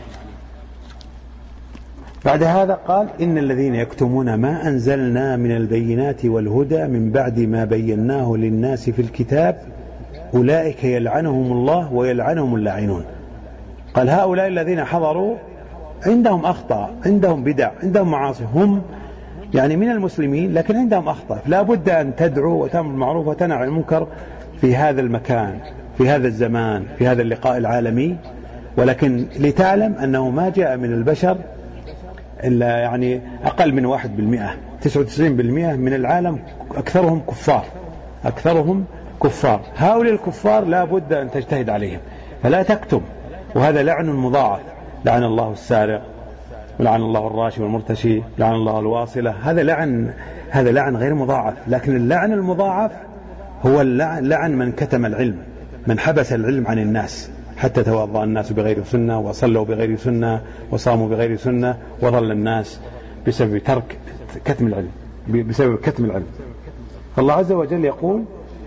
بعد هذا قال إن الذين يكتمون ما أنزلنا من البينات والهدى من بعد ما بيناه للناس في الكتاب أولئك يلعنهم الله ويلعنهم اللاعنون. قال هؤلاء الذين حضروا عندهم أخطاء، عندهم بدع، عندهم معاصي، هم يعني من المسلمين لكن عندهم أخطاء، لا بد أن تدعو وتأمر بالمعروف وتنهى عن المنكر في هذا المكان، في هذا الزمان، في هذا اللقاء العالمي. ولكن لتعلم أنه ما جاء من البشر إلا يعني أقل من واحد بالمئة، تسعة وتسعين بالمئة من العالم أكثرهم كفار، أكثرهم كفار. هؤلاء الكفار لا بد أن تجتهد عليهم، فلا تكتم. وهذا لعن مضاعف، لعن الله السارق ولعن الله الراشي والمرتشي، لعن الله الواصلة. هذا لعن، هذا لعن غير مضاعف. لكن اللعن المضاعف هو اللعن لعن من كتم العلم، من حبس العلم عن الناس حتى توضأ الناس بغير سنة وصلوا بغير سنة وصاموا بغير سنة وضل الناس بسبب ترك كتم العلم، بسبب كتم العلم. فالله عز وجل يقول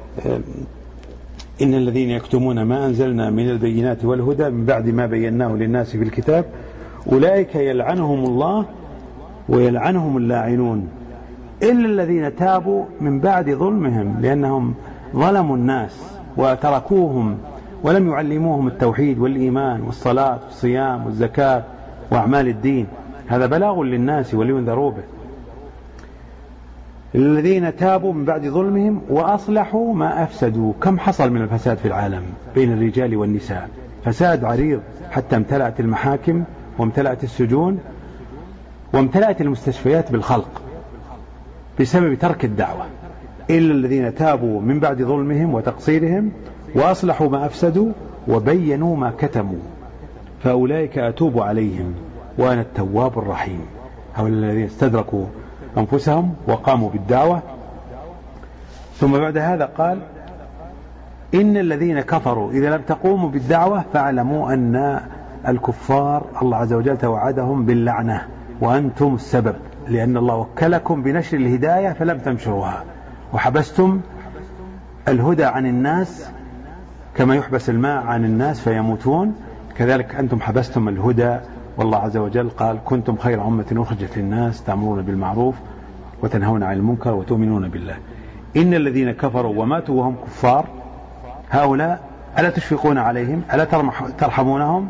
إن الذين يكتمون ما أنزلنا من البينات والهدى من بعد ما بيناه للناس في الكتاب أولئك يلعنهم الله ويلعنهم اللاعنون إلا الذين تابوا من بعد ظلمهم، لأنهم ظلموا الناس وتركوهم ولم يعلموهم التوحيد والإيمان والصلاة والصيام والزكاة وأعمال الدين. هذا بلاغ للناس ولينذروا به. الذين تابوا من بعد ظلمهم وأصلحوا ما أفسدوا. كم حصل من الفساد في العالم بين الرجال والنساء، فساد عريض حتى امتلأت المحاكم وامتلأت السجون وامتلأت المستشفيات بالخلق بسبب ترك الدعوة. إلا الذين تابوا من بعد ظلمهم وتقصيرهم وأصلحوا ما أفسدوا وبينوا ما كتموا فأولئك أتوب عليهم وأنا التواب الرحيم. هؤلاء الذين استدركوا أنفسهم وقاموا بالدعوة. ثم بعد هذا قال إن الذين كفروا إذا لم تقوموا بالدعوة فاعلموا أن الكفار الله عز وجل توعدهم باللعنة وأنتم السبب، لأن الله وكلكم بنشر الهداية فلم تنشروها وحبستم الهدى عن الناس كما يحبس الماء عن الناس فيموتون، كذلك أنتم حبستم الهدى. والله عز وجل قال كنتم خير أمة أخرجت للناس تأمرون بالمعروف وتنهون عن المنكر وتؤمنون بالله. إن الذين كفروا وماتوا وهم كفار هؤلاء ألا تشفقون عليهم؟ ألا ترحمونهم؟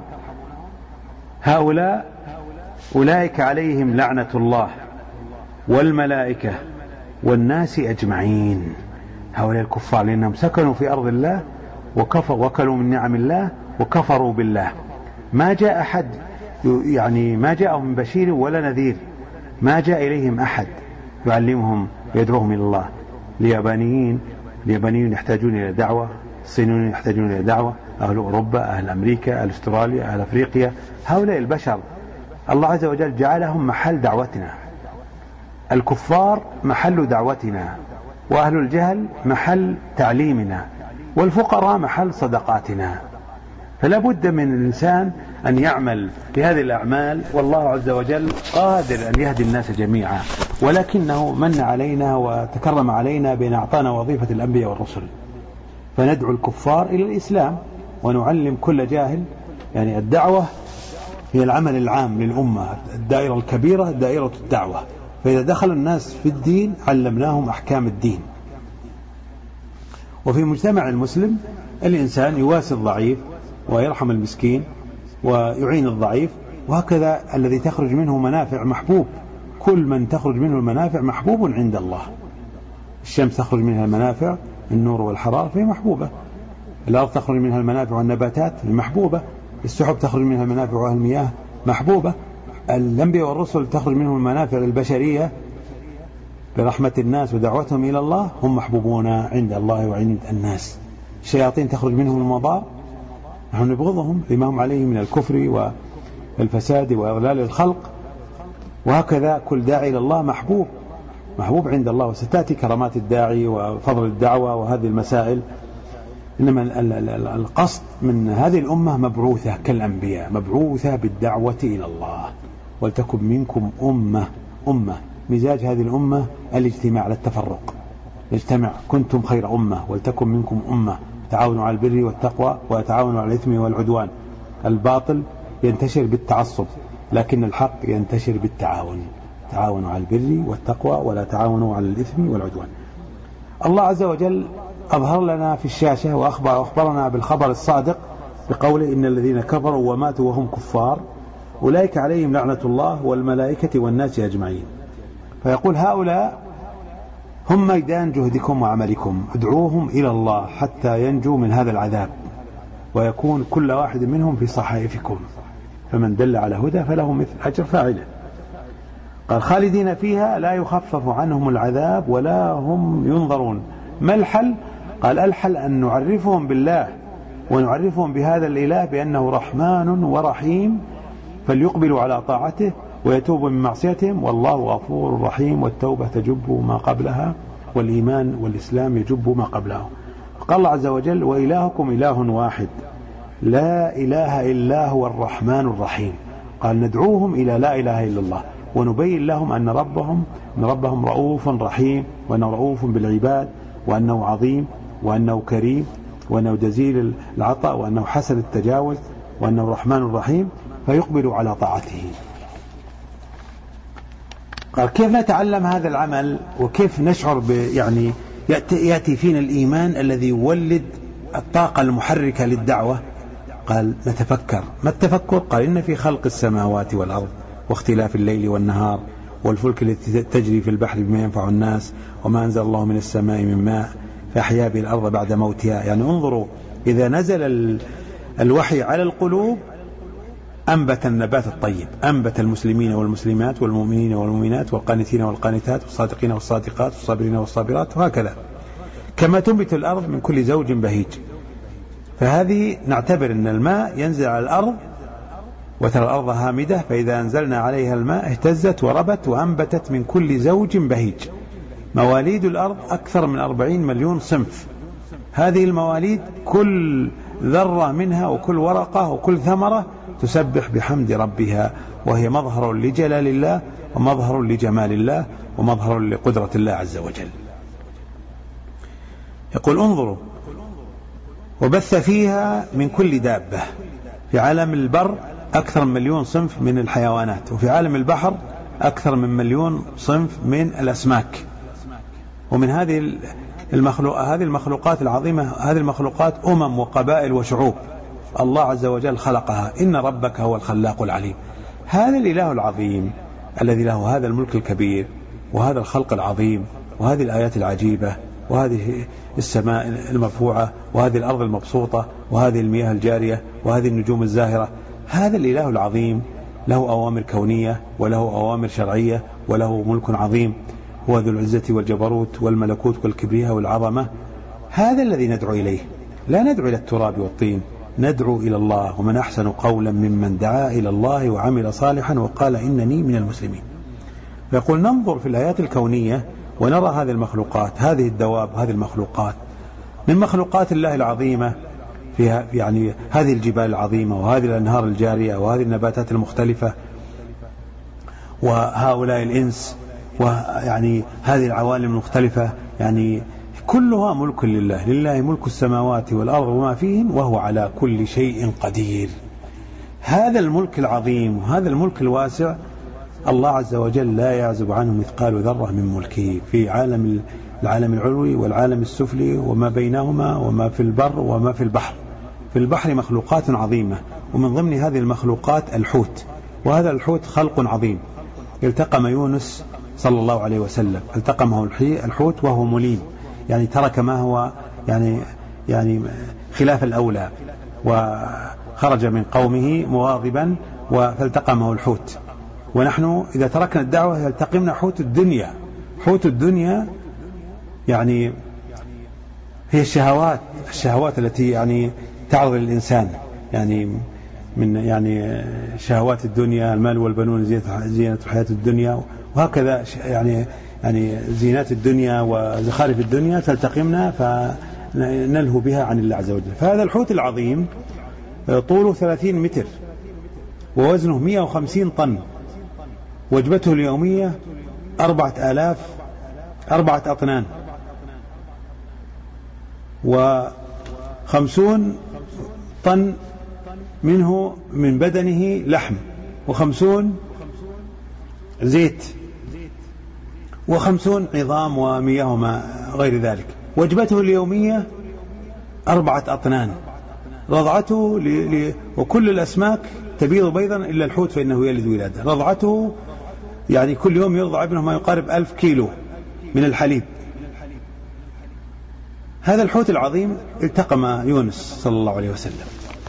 هؤلاء أولئك عليهم لعنة الله والملائكة والناس أجمعين. هؤلاء الكفار لأنهم سكنوا في أرض الله وكفروا وكلوا من نعم الله وكفروا بالله. ما جاء أحد يعني ما جاءهم من بشير ولا نذير، ما جاء إليهم أحد يعلمهم ويدعوهم إلى الله. اليابانيين اليابانيين يحتاجون إلى دعوة، الصينيون يحتاجون إلى دعوة، أهل أوروبا، أهل أمريكا، أهل أستراليا، أهل أفريقيا، هؤلاء البشر الله عز وجل جعلهم محل دعوتنا. الكفار محل دعوتنا، وأهل الجهل محل تعليمنا، والفقراء محل صدقاتنا. فلا بد من الإنسان أن يعمل بهذه الأعمال، والله عز وجل قادر أن يهدي الناس جميعا ولكنه من علينا وتكرم علينا بأن أعطانا وظيفة الأنبياء والرسل، فندعو الكفار إلى الإسلام ونعلم كل جاهل. يعني الدعوة هي العمل العام للأمة، الدائرة الكبيرة دائرة الدعوة، فإذا دخل الناس في الدين علمناهم أحكام الدين. وفي مجتمع المسلم الإنسان يواسي الضعيف ويرحم المسكين ويعين الضعيف، وهكذا الذي تخرج منه منافع محبوب. كل من تخرج منه المنافع محبوب عند الله. الشمس تخرج منها المنافع النور والحرارة فهي محبوبة، الأرض تخرج منها المنافع والنباتات محبوبة، السحب تخرج منها المنافع والمياه محبوبة، الأنبياء والرسل تخرج منهم المنافع البشرية برحمة الناس ودعوتهم إلى الله، هم محبوبون عند الله وعند الناس. الشياطين تخرج منهم المضار، نحن نبغضهم لما هم عليه من الكفر والفساد وإضلال الخلق. وهكذا كل داعي إلى الله محبوب محبوب عند الله. وستأتي كرامات الداعي وفضل الدعوة وهذه المسائل. إنما القصد من هذه الأمة مبعوثة كالأنبياء، مبعوثة بالدعوة إلى الله. ولتكن منكم أمة أمة مزاج هذه الأمة الاجتماع لا التفرق. اجتمع كنتم خير أمة ولتكن منكم أمة تعاونوا على البر والتقوى وتعاونوا على الإثم والعدوان. الباطل ينتشر بالتعصب، لكن الحق ينتشر بالتعاون. تعاونوا على البر والتقوى ولا تعاونوا على الإثم والعدوان. الله عز وجل أظهر لنا في الشاشة وأخبر أخبرنا بالخبر الصادق بقوله إن الذين كفروا وماتوا وهم كفار أولئك عليهم لعنة الله والملائكة والناس أجمعين. فيقول هؤلاء هم ميدان جهدكم وعملكم، ادعوهم إلى الله حتى ينجوا من هذا العذاب ويكون كل واحد منهم في صحائفكم، فمن دل على هدى فله مثل أجر فاعله. قال خالدين فيها لا يخفف عنهم العذاب ولا هم ينظرون. ما الحل؟ قال الحل أن نعرفهم بالله ونعرفهم بهذا الإله بأنه رحمن ورحيم، فليقبلوا على طاعته ويتوبوا من معصيتهم، والله غفور رحيم، والتوبة تجب ما قبلها والإيمان والإسلام يجب ما قبله. قال الله عز وجل وإلهكم إله واحد لا إله إلا هو الرحمن الرحيم. قال ندعوهم إلى لا إله إلا الله ونبين لهم أن ربهم أن ربهم رؤوف رحيم، وأنه رؤوف بالعباد، وأنه عظيم، وأنه كريم، وأنه جزيل العطاء، وأنه حسن التجاوز، وأنه الرحمن الرحيم، فيقبلوا على طاعته. قال كيف نتعلم هذا العمل وكيف نشعر ب يعني يأتي فينا الإيمان الذي يولد الطاقة المحركة للدعوة؟ قال نتفكر. ما التفكر؟ قال إن في خلق السماوات والأرض واختلاف الليل والنهار والفلك التي تجري في البحر بما ينفع الناس وما أنزل الله من السماء من ماء فأحيا به الأرض بعد موتها. يعني انظروا إذا نزل الوحي على القلوب أنبت النبات الطيب، أنبت المسلمين والمسلمات والمؤمنين والمؤمنات والقانتين والقانتات والصادقين والصادقات والصابرين والصابرات، وهكذا كما تنبت الأرض من كل زوج بهيج. فهذه نعتبر أن الماء ينزل على الأرض وترى الأرض هامدة، فإذا أنزلنا عليها الماء اهتزت وربت وأنبتت من كل زوج بهيج. مواليد الأرض أكثر من أربعين مليون صنف. هذه المواليد كل ذرة منها وكل ورقة وكل ثمرة تسبح بحمد ربها، وهي مظهر لجلال الله ومظهر لجمال الله ومظهر لقدرة الله عز وجل. يقول انظروا وبث فيها من كل دابة. في عالم البر أكثر من مليون صنف من الحيوانات، وفي عالم البحر أكثر من مليون صنف من الأسماك. ومن هذه المخلوق هذه المخلوقات العظيمة، هذه المخلوقات أمم وقبائل وشعوب الله عز وجل خلقها. إن ربك هو الخلاق العليم. هذا الإله العظيم الذي له هذا الملك الكبير وهذا الخلق العظيم وهذه الآيات العجيبة وهذه السماء المرفوعة وهذه الأرض المبسوطة وهذه المياه الجارية وهذه النجوم الزاهرة، هذا الإله العظيم له أوامر كونية وله أوامر شرعية وله ملك عظيم، هو ذو العزة والجبروت والملكوت والكبرياء والعظمة. هذا الذي ندعو إليه، لا ندعو إلى التراب والطين، ندعو إلى الله. ومن أحسن قولا ممن دعا إلى الله وعمل صالحا وقال إنني من المسلمين. فيقول ننظر في الآيات الكونية ونرى هذه المخلوقات، هذه الدواب، هذه المخلوقات من مخلوقات الله العظيمة، فيها يعني هذه الجبال العظيمة وهذه الأنهار الجارية وهذه النباتات المختلفة وهؤلاء الإنس ويعني هذه العوالم المختلفة يعني كلها ملك لله، لله ملك السماوات والأرض وما فيهن وهو على كل شيء قدير. هذا الملك العظيم وهذا الملك الواسع الله عز وجل لا يعزب عنه مثقال ذرة من ملكه في عالم العالم العلوي والعالم السفلي وما بينهما وما في البر وما في البحر. في البحر مخلوقات عظيمة، ومن ضمن هذه المخلوقات الحوت، وهذا الحوت خلق عظيم. التقم يونس صلى الله عليه وسلم، التقمه الحوت وهو مليم، يعني ترك ما هو يعني يعني خلاف الأولى وخرج من قومه مواظبا فالتقمه الحوت. ونحن إذا تركنا الدعوة يلتقمنا حوت الدنيا. حوت الدنيا يعني هي الشهوات الشهوات التي يعني تعرض للإنسان، يعني من يعني شهوات الدنيا، المال والبنون زينة الحياة الدنيا، وهكذا يعني يعني زينات الدنيا وزخارف الدنيا تلتقمنا فنلهو بها عن الله عز وجل. فهذا الحوت العظيم طوله ثلاثين متر ووزنه مئة وخمسين طن، وجبته اليومية أربعة آلاف أربعة أطنان، وخمسون طن منه من بدنه لحم، وخمسون زيت، وخمسون عظام ومياه وما غير ذلك. وجبته اليومية أربعة أطنان. رضعته ل... ل... وكل الأسماك تبيض بيضا إلا الحوت فإنه يلد ولادة. رضعته يعني كل يوم يرضع ابنه ما يقارب ألف كيلو من الحليب. هذا الحوت العظيم التقم يونس صلى الله عليه وسلم.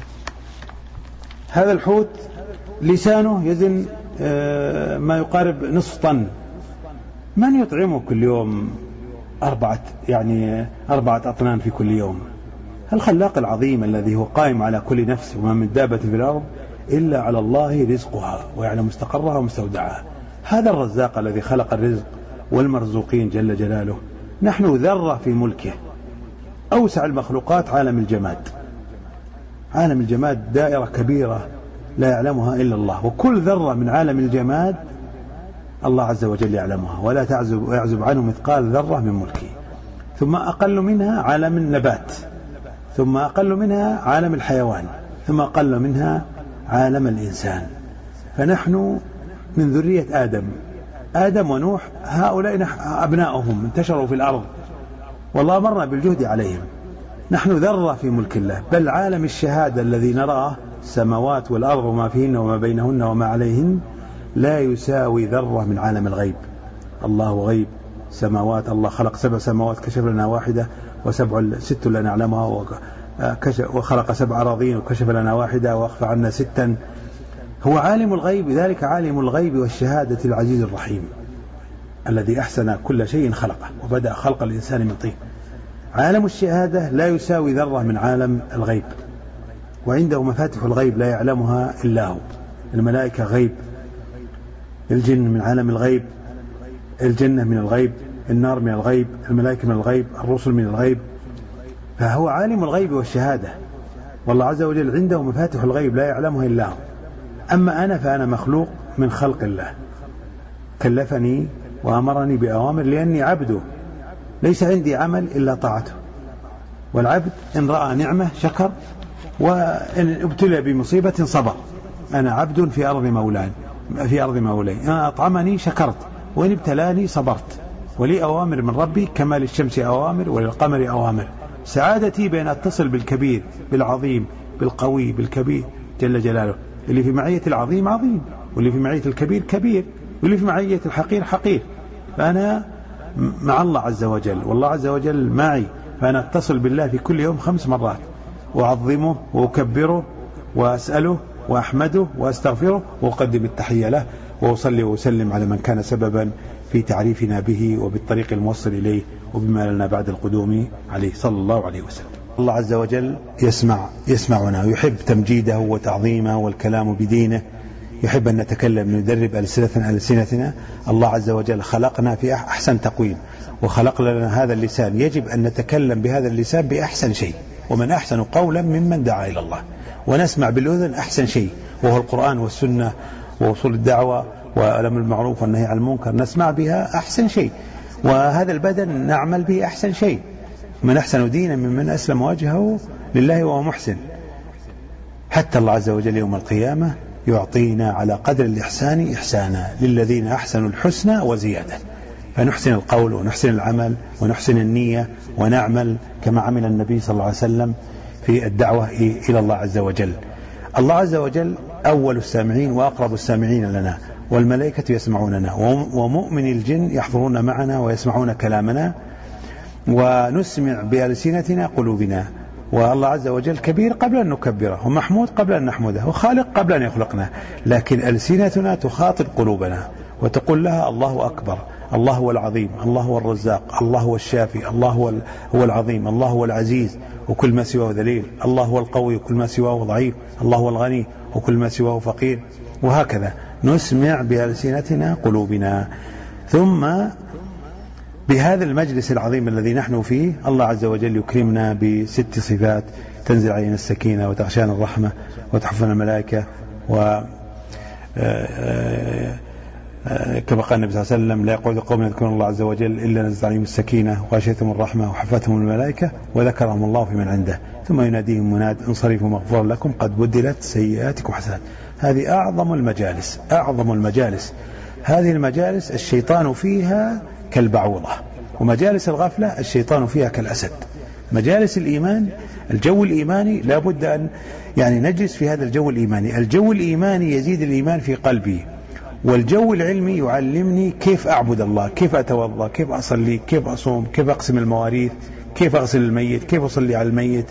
هذا الحوت لسانه يزن ما يقارب نصف طن. من يطعمه كل يوم أربعة يعني أربعة أطنان في كل يوم؟ الخلاق العظيم الذي هو قائم على كل نفس، وما من دابة في الأرض إلا على الله رزقها ويعلم مستقرها ومستودعها. هذا الرزاق الذي خلق الرزق والمرزوقين جل جلاله. نحن ذرة في ملكه. أوسع المخلوقات عالم الجماد. عالم الجماد دائرة كبيرة لا يعلمها إلا الله، وكل ذرة من عالم الجماد الله عز وجل يعلمها ولا تعزب يعزب عنه مثقال ذرة من ملكه. ثم أقل منها عالم النبات، ثم أقل منها عالم الحيوان، ثم أقل منها عالم الإنسان. فنحن من ذرية آدم. آدم ونوح هؤلاء أبناؤهم انتشروا في الأرض والله أمرنا بالجهد عليهم. نحن ذرة في ملك الله. بل عالم الشهادة الذي نراه السماوات والأرض وما فيهن وما بينهن وما عليهن لا يساوي ذرة من عالم الغيب. الله غيب سماوات، الله خلق سبع سماوات كشف لنا واحدة وسبع ست لا نعلمها، وخلق سبع أراضين وكشف لنا واحدة وأخفى عنا ستا. هو عالم الغيب، ذلك عالم الغيب والشهادة العزيز الرحيم الذي أحسن كل شيء خلقه وبدأ خلق الإنسان من طين. عالم الشهادة لا يساوي ذرة من عالم الغيب، وعنده مفاتيح الغيب لا يعلمها إلا هو. الملائكة غيب، الجن من عالم الغيب، الجنة من الغيب، النار من الغيب، الملائكة من الغيب، الرسل من الغيب. فهو عالم الغيب والشهادة، والله عز وجل عنده مفاتيح الغيب لا يعلمها إلا هو. أما أنا فأنا مخلوق من خلق الله، كلفني وأمرني بأوامر لأني عبده، ليس عندي عمل إلا طاعته. والعبد إن رأى نعمة شكر، وإن ابتلى بمصيبة صبر. أنا عبد في أرض مولاي في أرض مولاي أنا أطعمني شكرت، وإن ابتلاني صبرت. ولي أوامر من ربي كما للشمس أوامر وللقمر أوامر. سعادتي بأن أتصل بالكبير بالعظيم بالقوي بالكبير جل جلاله. اللي في معية العظيم عظيم، واللي في معية الكبير كبير، واللي في معية الحقير حقير. فأنا مع الله عز وجل، والله عز وجل معي، فأنا أتصل بالله في كل يوم خمس مرات، وأعظمه وأكبره وأسأله وأحمده وأستغفره وأقدم التحية له، وأصلي وأسلم على من كان سببا في تعريفنا به وبالطريق الموصل إليه وبما لنا بعد القدوم عليه صلى الله عليه وسلم. الله عز وجل يسمع يسمعنا، يحب تمجيده وتعظيمه والكلام بدينه، يحب أن نتكلم ندرب ألسنتنا ألسنتنا. الله عز وجل خلقنا في أحسن تقويم، وخلق لنا هذا اللسان، يجب أن نتكلم بهذا اللسان بأحسن شيء. ومن أحسن قولا ممن دعا إلى الله. ونسمع بالأذن أحسن شيء، وهو القرآن والسنة ووصول الدعوة والأمر بالمعروف والنهي عن المنكر نسمع بها أحسن شيء، وهذا البدن نعمل به أحسن شيء. من أحسن دينا ممن أسلم وجهه لله وهو محسن. حتى الله عز وجل يوم القيامة يعطينا على قدر الإحسان إحسانا، للذين أحسنوا الحسنى وزيادة، فنحسن القول ونحسن العمل ونحسن النية ونعمل كما عمل النبي صلى الله عليه وسلم في الدعوة إلى الله عز وجل. الله عز وجل أول السامعين وأقرب السامعين لنا، والملائكة يسمعوننا، ومؤمن الجن يحضرون معنا ويسمعون كلامنا، ونسمع بألسنتنا قلوبنا. والله عز وجل كبير قبل أن نكبره، ومحمود قبل أن نحمده، وخالق قبل أن يخلقنا، لكن ألسنتنا تخاطب قلوبنا وتقول لها الله أكبر، الله هو العظيم، الله هو الرزاق، الله هو الشافي، الله هو هو العظيم، الله هو العزيز وكل ما سواه ذليل، الله هو القوي وكل ما سواه ضعيف، الله هو الغني وكل ما سواه فقير، وهكذا نسمع بألسنتنا قلوبنا. ثم بهذا المجلس العظيم الذي نحن فيه الله عز وجل يكرمنا بست صفات: تنزل علينا السكينة، وتغشانا الرحمة، وتحفنا الملائكة، و كما قال النبي صلى الله عليه وسلم: لا يقعد قوم يذكرون الله عز وجل إلا نزل عليهم السكينة وغشيتهم الرحمة وحفتهم الملائكة وذكرهم الله في من عنده، ثم يناديهم مناد: انصرفوا مغفور لكم قد بدلت سيئاتكم حسنات. هذه أعظم المجالس، أعظم المجالس. هذه المجالس الشيطان فيها كالبعوضة، ومجالس الغفلة الشيطان فيها كالأسد. مجالس الإيمان، الجو الإيماني لابد أن يعني نجلس في هذا الجو الإيماني. الجو الإيماني يزيد الإيمان في قلبي، والجو العلمي يعلمني كيف أعبد الله، كيف أتوضأ، كيف أصلي، كيف أصوم، كيف أقسم المواريث، كيف أغسل الميت، كيف أصلي على الميت.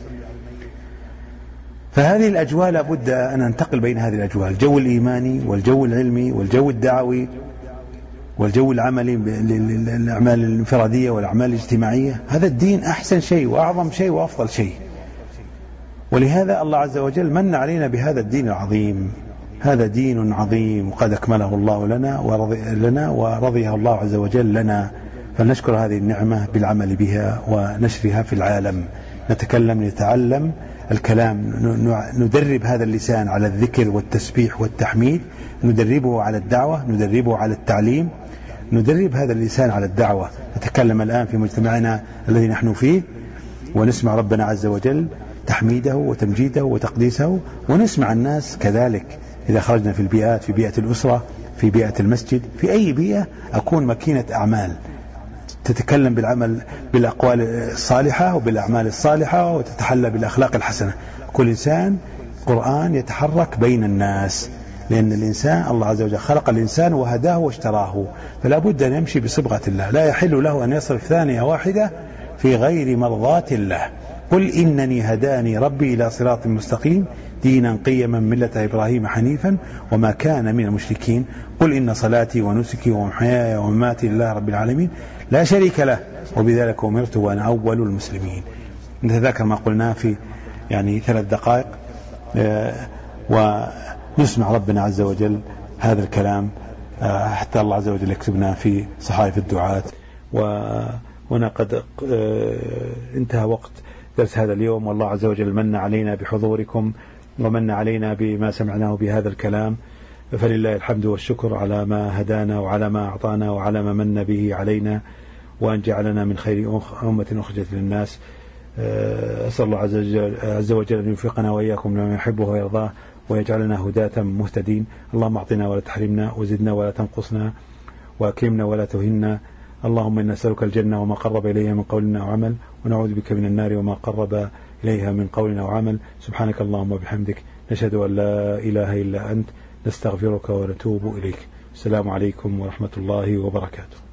فهذه الأجواء لابد أن ننتقل بين هذه الأجواء: الجو الإيماني والجو العلمي والجو الدعوي والجو العملي، الأعمال الانفرادية والأعمال الاجتماعية. هذا الدين أحسن شيء وأعظم شيء وأفضل شيء، ولهذا الله عز وجل من علينا بهذا الدين العظيم. هذا دين عظيم قد أكمله الله لنا ورضي لنا ورضيه الله عز وجل لنا، فلنشكر هذه النعمة بالعمل بها ونشرها في العالم. نتكلم نتعلم الكلام، ندرب هذا اللسان على الذكر والتسبيح والتحميد، ندربه على الدعوة، ندربه على التعليم، ندرب هذا اللسان على الدعوة. نتكلم الآن في مجتمعنا الذي نحن فيه، ونسمع ربنا عز وجل تحميده وتمجيده وتقديسه، ونسمع الناس كذلك. إذا خرجنا في البيئات، في بيئة الأسرة، في بيئة المسجد، في أي بيئة، أكون مكينة أعمال تتكلم بالعمل بالأقوال الصالحة وبالأعمال الصالحة، وتتحلى بالأخلاق الحسنة. كل إنسان قرآن يتحرك بين الناس، لأن الإنسان الله عز وجل خلق الإنسان وهداه واشتراه، فلا بد أن يمشي بصبغة الله. لا يحل له أن يصرف ثانية واحدة في غير مرضات الله. قل إنني هداني ربي إلى صراط مستقيم دينا قيما ملة إبراهيم حنيفا وما كان من المشركين. قل إن صلاتي ونسكي ومحياي ومماتي لله رب العالمين لا شريك له وبذلك أمرت وأنا أول المسلمين. نتذكر ما قلناه في يعني ثلاث دقائق، ونسمع ربنا عز وجل هذا الكلام حتى الله عز وجل يكتبنا في صحائف الدعاة. وهنا قد انتهى وقت درس هذا اليوم، والله عز وجل من علينا بحضوركم ومن علينا بما سمعناه بهذا الكلام، فلله الحمد والشكر على ما هدانا وعلى ما أعطانا وعلى ما من به علينا، وأن جعلنا من خير أمة أخرجت للناس. أسأل الله عز وجل أن يوفقنا وإياكم لما يحبه ويرضاه، ويجعلنا هداة مهتدين. اللهم أعطنا ولا تحرمنا، وزدنا ولا تنقصنا، وأكرمنا ولا تهنا. اللهم إنا نسألك الجنة وما قرب إليها من قول وعمل، ونعوذ بك من النار وما قرب إليها من قول وعمل. سبحانك اللهم وبحمدك، نشهد أن لا إله إلا أنت، نستغفرك ونتوب إليك. السلام عليكم ورحمة الله وبركاته.